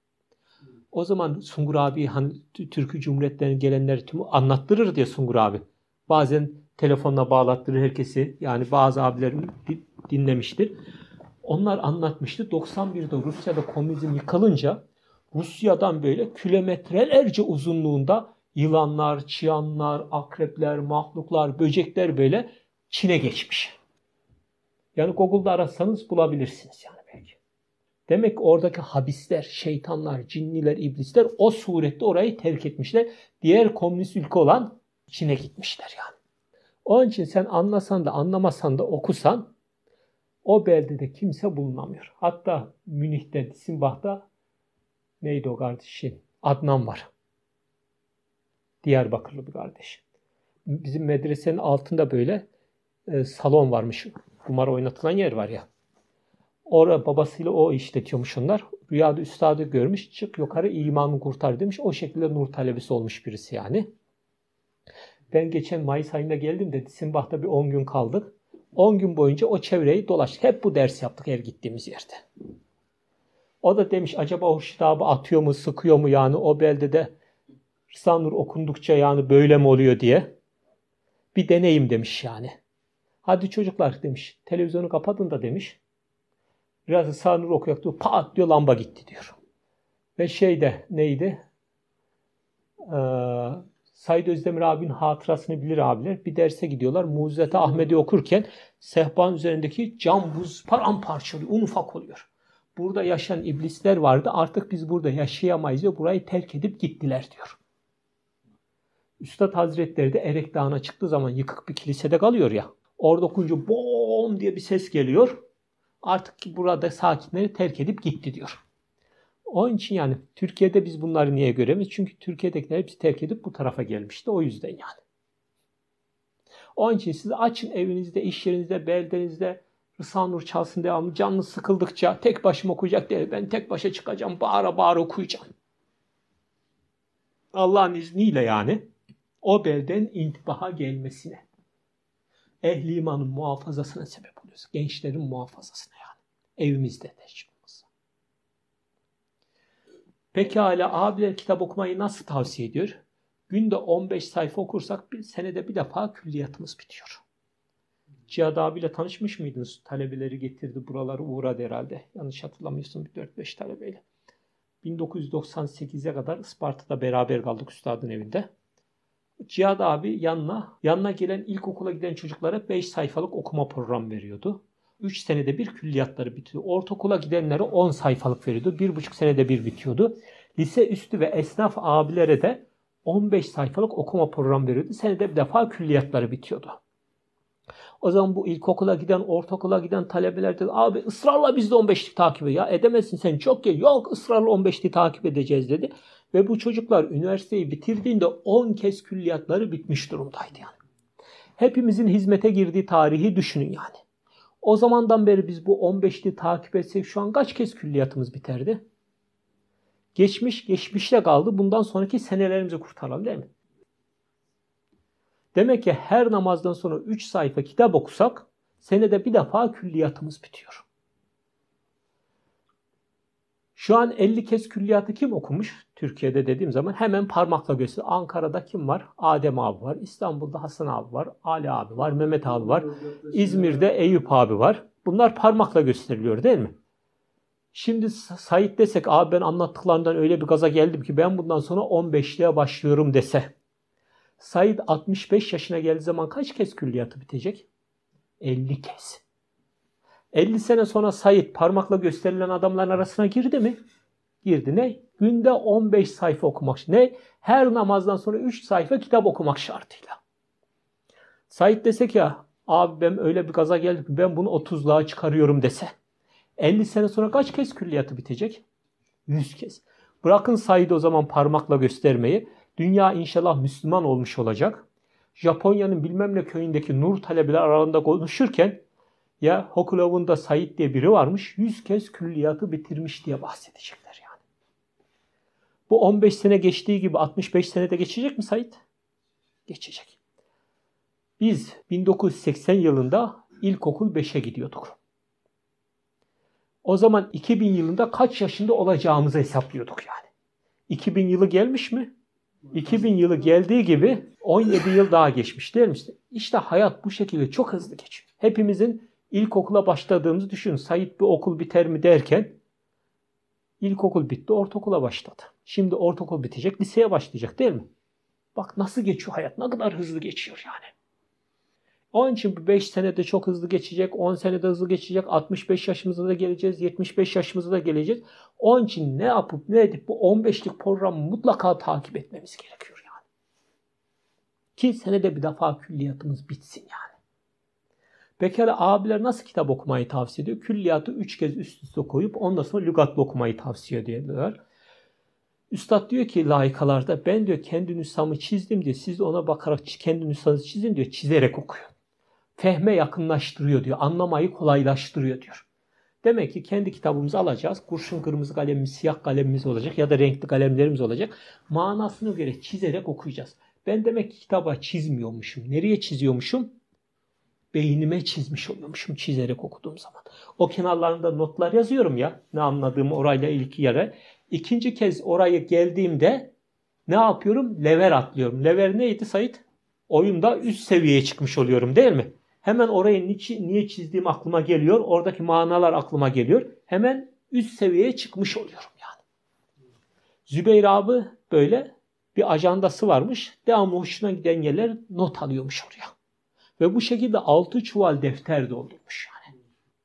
O zaman Sungur abi hani Türkiye Cumhuriyetlerine gelenleri tüm anlattırır diye Sungur abi. Bazen telefonla bağlattırır herkesi. Yani bazı abilerim dinlemiştir. Onlar anlatmıştı. 91'de Rusya'da komünizm yıkılınca Rusya'dan böyle kilometrelerce uzunluğunda yılanlar, çıyanlar, akrepler, mahluklar, böcekler böyle Çin'e geçmiş. Yani Google'da arasanız bulabilirsiniz yani belki. Demek ki oradaki habisler, şeytanlar, cinniler, iblisler o surette orayı terk etmişler. Diğer komünist ülke olan Çin'e gitmişler yani. Onun için sen anlasan da anlamasan da okusan o beldede kimse bulunamıyor. Hatta Münih'te, Simbach'ta neydi o kardeşin? Adnan var. Diyarbakırlı bir kardeş. Bizim medresenin altında böyle salon varmış. Kumar oynatılan yer var ya. Orada babasıyla o işletiyormuş onlar. Rüyada üstadı görmüş. Çık yukarı imanı kurtar demiş. O şekilde nur talebesi olmuş birisi yani. Ben geçen Mayıs ayında geldim de Simbah'ta bir 10 gün kaldık. 10 gün boyunca o çevreyi dolaştık. Hep bu ders yaptık her gittiğimiz yerde. O da demiş acaba o hitabı atıyor mu, sıkıyor mu yani o beldede Risale-i Nur okundukça yani böyle mi oluyor diye. Bir deneyim demiş yani. Hadi çocuklar demiş televizyonu kapatın da demiş. Biraz Risale-i Nur okuyak diyor. Pat diyor lamba gitti diyor. Ve neydi? Said Özdemir abinin hatırasını bilir abiler. Bir derse gidiyorlar. Mucizat-ı Ahmedi okurken sehpanın üzerindeki cam buz paramparça oluyor. Un ufak oluyor. Burada yaşayan iblisler vardı. Artık biz burada yaşayamayız diyor. Burayı terk edip gittiler diyor. Üstad Hazretleri de Erek Dağı'na çıktığı zaman yıkık bir kilisede kalıyor ya. Orada okunca bom diye bir ses geliyor. Artık ki burada sakinleri terk edip gitti diyor. Onun için yani Türkiye'de biz bunları niye göremiyoruz? Çünkü Türkiye'dekiler hepsi terk edip bu tarafa gelmişti. O yüzden yani. Onun için siz açın evinizde, iş yerinizde, beldenizde Risale-i Nur çalsın devamlı. Canınız sıkıldıkça tek başıma okuyacak değil. Ben tek başa çıkacağım, bağıra bağıra okuyacağım. Allah'ın izniyle yani o belden intibaha gelmesine, ehli imanın muhafazasına sebep oluyoruz. Gençlerin muhafazasına yani. Evimizde de çıkması. Pekala abiler kitap okumayı nasıl tavsiye ediyor? Günde 15 sayfa okursak bir senede bir defa külliyatımız bitiyor. Cihad abiyle tanışmış mıydınız? Talebeleri getirdi buralara uğradı herhalde. Yanlış hatırlamıyorsun bir 4-5 talebeyle. 1998'e kadar Isparta'da beraber kaldık üstadın evinde. Cihad abi yanına gelen ilkokula giden çocuklara 5 sayfalık okuma programı veriyordu. 3 senede bir külliyatları bitiyor. Ortaokula gidenlere 10 sayfalık veriyordu. 1,5 senede bir bitiyordu. Lise üstü ve esnaf abilere de 15 sayfalık okuma programı veriyordu. Senede bir defa külliyatları bitiyordu. O zaman bu ilkokula giden, ortaokula giden talebeler dedi abi ısrarla biz de 15'lik takibi ya edemezsin sen çok ya. Yok ısrarla 15'lik takip edeceğiz dedi. Ve bu çocuklar üniversiteyi bitirdiğinde 10 kez külliyatları bitmiş durumdaydı yani. Hepimizin hizmete girdiği tarihi düşünün yani. O zamandan beri biz bu 15'li takip etsek şu an kaç kez külliyatımız biterdi? Geçmişte kaldı. Bundan sonraki senelerimizi kurtaralım değil mi? Demek ki her namazdan sonra 3 sayfa kitap okusak senede bir defa külliyatımız bitiyor. Şu an 50 kez külliyatı kim okumuş? Türkiye'de dediğim zaman hemen parmakla gösteriyor. Ankara'da kim var? Adem abi var. İstanbul'da Hasan abi var. Ali abi var. Mehmet abi var. İzmir'de Eyüp abi var. Bunlar parmakla gösteriliyor değil mi? Şimdi Said desek abi ben anlattıklarından öyle bir gaza geldim ki ben bundan sonra 15'liğe başlıyorum dese. Said 65 yaşına geldiği zaman kaç kez külliyatı bitecek? 50 kez. 50 sene sonra Said parmakla gösterilen adamların arasına girdi mi? Girdi. Ne? Günde 15 sayfa okumak. Ne? Her namazdan sonra 3 sayfa kitap okumak şartıyla. Said desek ya abi ben öyle bir gaza geldim ki ben bunu 30'luğa çıkarıyorum dese. 50 sene sonra kaç kez külliyatı bitecek? 100 kez. Bırakın Said'i o zaman parmakla göstermeyi. Dünya inşallah Müslüman olmuş olacak. Japonya'nın bilmem ne köyündeki nur talebeler aralarında konuşurken ya Hokulov'unda Said diye biri varmış 100 kez külliyatı bitirmiş diye bahsedecekler yani. Bu 15 sene geçtiği gibi 65 senede geçecek mi Said? Geçecek. Biz 1980 yılında ilkokul 5'e gidiyorduk. O zaman 2000 yılında kaç yaşında olacağımızı hesaplıyorduk yani. 2000 yılı gelmiş mi? 2000 yılı geldiği gibi 17 yıl daha geçmiş değil mi? İşte hayat bu şekilde çok hızlı geçiyor. Hepimizin ilkokula başladığımızı düşünün. Said bir okul biter mi derken ilkokul bitti, ortaokula başladı. Şimdi ortaokul bitecek, liseye başlayacak değil mi? Bak nasıl geçiyor hayat, ne kadar hızlı geçiyor yani. Onun için 5 senede çok hızlı geçecek, 10 senede hızlı geçecek, 65 yaşımıza da geleceğiz, 75 yaşımıza da geleceğiz. Onun için ne yapıp ne edip bu 15'lik programı mutlaka takip etmemiz gerekiyor yani. Ki senede bir defa külliyatımız bitsin yani. Pekala abiler nasıl kitap okumayı tavsiye ediyor? Külliyatı 3 kez üst üste koyup ondan sonra lügatla okumayı tavsiye ediyorlar. Üstad diyor ki layıkalarda ben diyor kendi nüshamı çizdim diyor. Siz de ona bakarak kendi nüshanızı çizin diyor. Çizerek okuyun. Fehme yakınlaştırıyor diyor. Anlamayı kolaylaştırıyor diyor. Demek ki kendi kitabımızı alacağız. Kurşun kırmızı kalemimiz, siyah kalemimiz olacak ya da renkli kalemlerimiz olacak. Manasına göre çizerek okuyacağız. Ben demek ki kitaba çizmiyormuşum. Nereye çiziyormuşum? Beynime çizmiş oluyormuşum çizerek okuduğum zaman. O kenarlarında notlar yazıyorum ya. Ne anladığımı orayla ilgili yere. İkinci kez oraya geldiğimde ne yapıyorum? Lever atlıyorum. Lever neydi Sait? Oyunda üst seviyeye çıkmış oluyorum değil mi? Hemen orayı niye çizdiğim aklıma geliyor. Oradaki manalar aklıma geliyor. Hemen üst seviyeye çıkmış oluyorum yani. Zübeyir abi böyle bir ajandası varmış. Devamlı hoşuna giden yerler not alıyormuş oraya. Ve bu şekilde 6 çuval defter doldurmuş yani.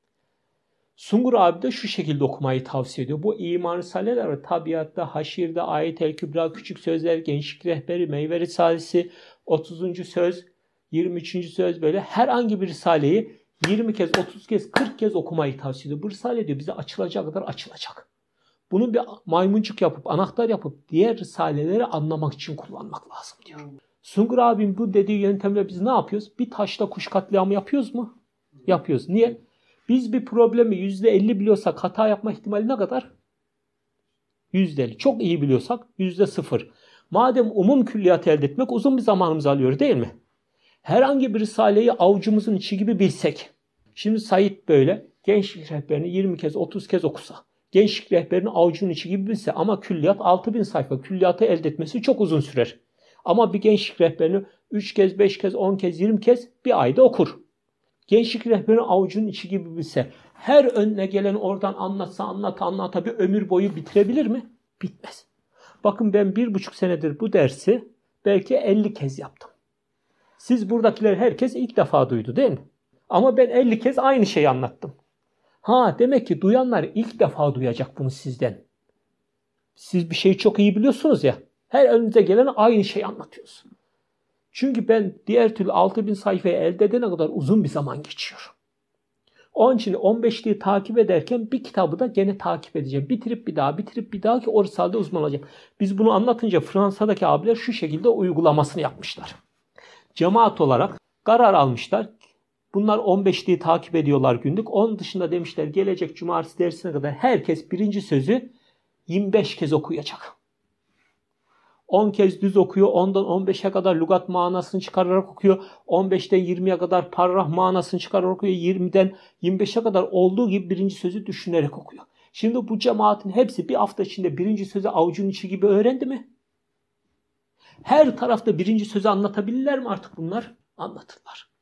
Sungur abi de şu şekilde okumayı tavsiye ediyor. Bu İman Risaleleri Tabiatta, Haşir'de, Ayet-el Kübra, Küçük Sözler, Gençlik Rehberi, Meyve Risalesi, 30. söz, 23. söz böyle herhangi bir risaleyi 20 kez, 30 kez, 40 kez okumayı tavsiye ediyor. Bu risale diyor bize açılacağı kadar açılacak. Bunu bir maymuncuk yapıp, anahtar yapıp diğer risaleleri anlamak için kullanmak lazım diyor. Sungur abim bu dediği yöntemle biz ne yapıyoruz? Bir taşla kuş katliamı yapıyoruz mu? Yapıyoruz. Niye? Biz bir problemi %50 biliyorsak hata yapma ihtimali ne kadar? %50. Çok iyi biliyorsak %0. Madem umum külliyatı elde etmek uzun bir zamanımızı alıyor değil mi? Herhangi bir risaleyi avucumuzun içi gibi bilsek. Şimdi Said böyle gençlik rehberini 20 kez 30 kez okusa. Gençlik rehberini avucunun içi gibi bilse ama külliyat 6000 sayfa. Külliyatı elde etmesi çok uzun sürer. Ama bir gençlik rehberini 3 kez, 5 kez, 10 kez, 20 kez bir ayda okur. Gençlik rehberini avucunun içi gibi bilse, her önüne gelen oradan anlata bir ömür boyu bitirebilir mi? Bitmez. Bakın ben 1,5 senedir bu dersi belki 50 kez yaptım. Siz buradakiler herkes ilk defa duydu değil mi? Ama ben 50 kez aynı şeyi anlattım. Demek ki duyanlar ilk defa duyacak bunu sizden. Siz bir şeyi çok iyi biliyorsunuz ya. Her önünüze gelen aynı şeyi anlatıyoruz. Çünkü ben diğer türlü 6000 sayfayı elde edene kadar uzun bir zaman geçiyor. Onun için 15'liği takip ederken bir kitabı da gene takip edeceğim. Bitirip bir daha ki o risalede uzman olacağım. Biz bunu anlatınca Fransa'daki abiler şu şekilde uygulamasını yapmışlar. Cemaat olarak karar almışlar. Bunlar 15'liği takip ediyorlar günlük. Onun dışında demişler gelecek cumartesi dersine kadar herkes birinci sözü 25 kez okuyacak. 10 kez düz okuyor. 10'dan 15'e kadar lügat manasını çıkararak okuyor. 15'ten 20'ye kadar paragraf manasını çıkararak okuyor. 20'den 25'e kadar olduğu gibi birinci sözü düşünerek okuyor. Şimdi bu cemaatin hepsi bir hafta içinde birinci sözü avucun içi gibi öğrendi mi? Her tarafta birinci sözü anlatabilirler mi artık bunlar? Anlatırlar.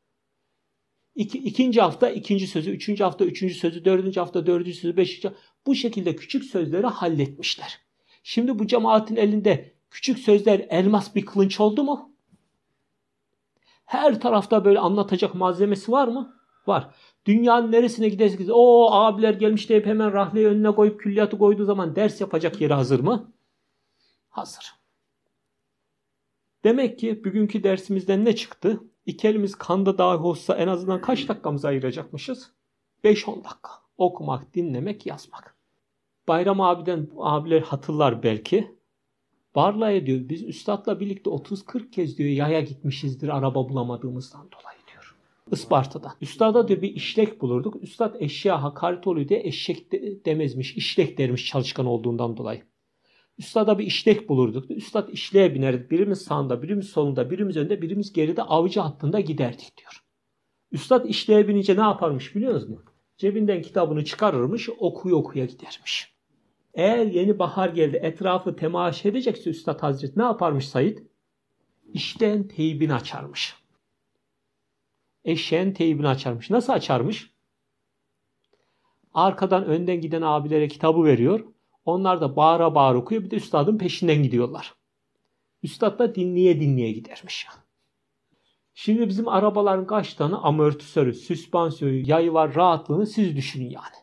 İkinci hafta ikinci sözü, üçüncü hafta üçüncü sözü, dördüncü hafta dördüncü sözü, beşinci. Bu şekilde küçük sözleri halletmişler. Şimdi bu cemaatin elinde küçük sözler elmas bir kılınç oldu mu? Her tarafta böyle anlatacak malzemesi var mı? Var. Dünyanın neresine giderseniz abiler gelmiş deyip hemen rahleyi önüne koyup külliyatı koyduğu zaman ders yapacak yeri hazır mı? Hazır. Demek ki bugünkü dersimizden ne çıktı? İki elimiz kanda dahi olsa en azından kaç dakikamızı ayıracakmışız? 5-10 dakika. Okumak, dinlemek, yazmak. Bayram abiler hatırlar belki. Barla'ya diyor biz üstadla birlikte 30-40 kez diyor yaya gitmişizdir araba bulamadığımızdan dolayı diyor. Isparta'dan. Üstada diyor bir işlek bulurduk. Üstad eşeğe hakaret oluyor diye eşek demezmiş. İşlek dermiş çalışkan olduğundan dolayı. Üstada bir işlek bulurduk. Üstad işleğe binerdik. Birimiz sağında, birimiz solunda, birimiz önde, birimiz geride avcı hattında giderdik diyor. Üstad işleğe binince ne yaparmış biliyor musunuz? Cebinden kitabını çıkarırmış, okuya gidermiş. Eğer yeni bahar geldi etrafı temaşa edecekse Üstad Hazreti ne yaparmış Said? İşten teybini açarmış. Eşeğin teybini açarmış. Nasıl açarmış? Arkadan önden giden abilere kitabı veriyor. Onlar da bağıra bağıra okuyor. Bir de üstadın peşinden gidiyorlar. Üstad da dinleye gidermiş. Şimdi bizim arabaların kaç tane amortisörü, süspansiyonu, yayı var, rahatlığını siz düşünün yani.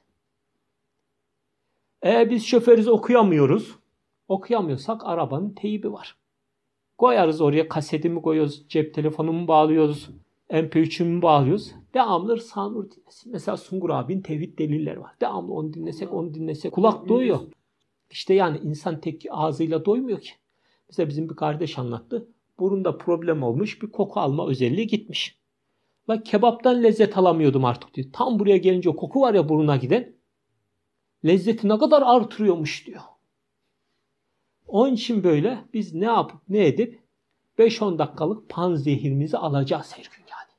Biz şoförüz okuyamıyorsak arabanın teybi var. Koyarız oraya kasetimi koyuyoruz, cep telefonumu bağlıyoruz, MP3'ümü bağlıyoruz. Devamlı sanur dinlesin. Mesela Sungur abinin tevhid delilleri var. Devamlı onu dinlesek kulak doyuyor. İşte yani insan tek ağzıyla doymuyor ki. Mesela bizim bir kardeş anlattı. Burunda problem olmuş, bir koku alma özelliği gitmiş. Ve kebaptan lezzet alamıyordum artık diyor. Tam buraya gelince o koku var ya buruna giden. lezzeti ne kadar artırıyormuş diyor. Onun için böyle biz ne yapıp ne edip 5-10 dakikalık panzehirimizi alacağız her gün yani.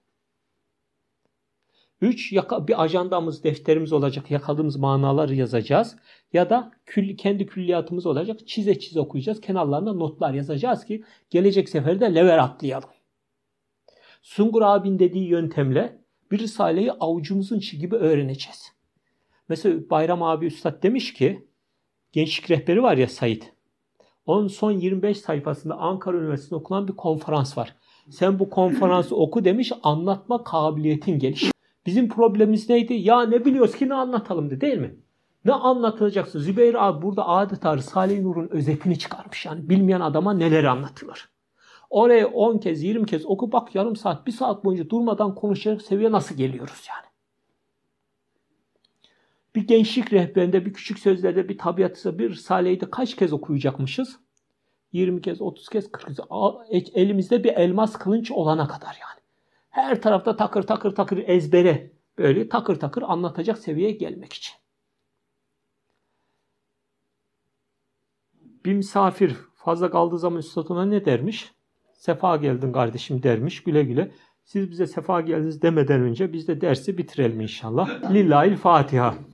3. Bir ajandamız, defterimiz olacak. Yakaladığımız manaları yazacağız. Ya da kendi külliyatımız olacak. Çize çize okuyacağız. Kenarlarına notlar yazacağız ki gelecek sefer de level atlayalım. Sungur abinin dediği yöntemle bir risaleyi avucumuzun içi gibi öğreneceğiz. Mesela Bayram abi Üstad demiş ki, gençlik rehberi var ya Sait. Onun son 25 sayfasında Ankara Üniversitesi'nde okunan bir konferans var. Sen bu konferansı oku demiş, anlatma kabiliyetin geliş. Bizim problemimiz neydi? Ya ne biliyoruz ki ne anlatalım değil mi? Ne anlatılacaksın? Zübeyir abi burada adeta Risale-i Nur'un özetini çıkarmış. Yani bilmeyen adama neler anlatılır. Oraya 10 kez 20 kez oku bak, yarım saat 1 saat boyunca durmadan konuşacak seviye nasıl geliyoruz yani. Bir gençlik rehberinde, bir küçük sözlerde, bir tabiatı, bir Risale'yi de kaç kez okuyacakmışız? 20 kez, 30 kez, 40 kez. Elimizde bir elmas kılınç olana kadar yani. Her tarafta takır takır takır ezbere böyle takır takır anlatacak seviyeye gelmek için. Bir misafir fazla kaldığı zaman üstad ona ne dermiş? Sefa geldin kardeşim dermiş güle güle. Siz bize sefa geldiniz demeden önce biz de dersi bitirelim inşallah. Lillahi'l Fatiha.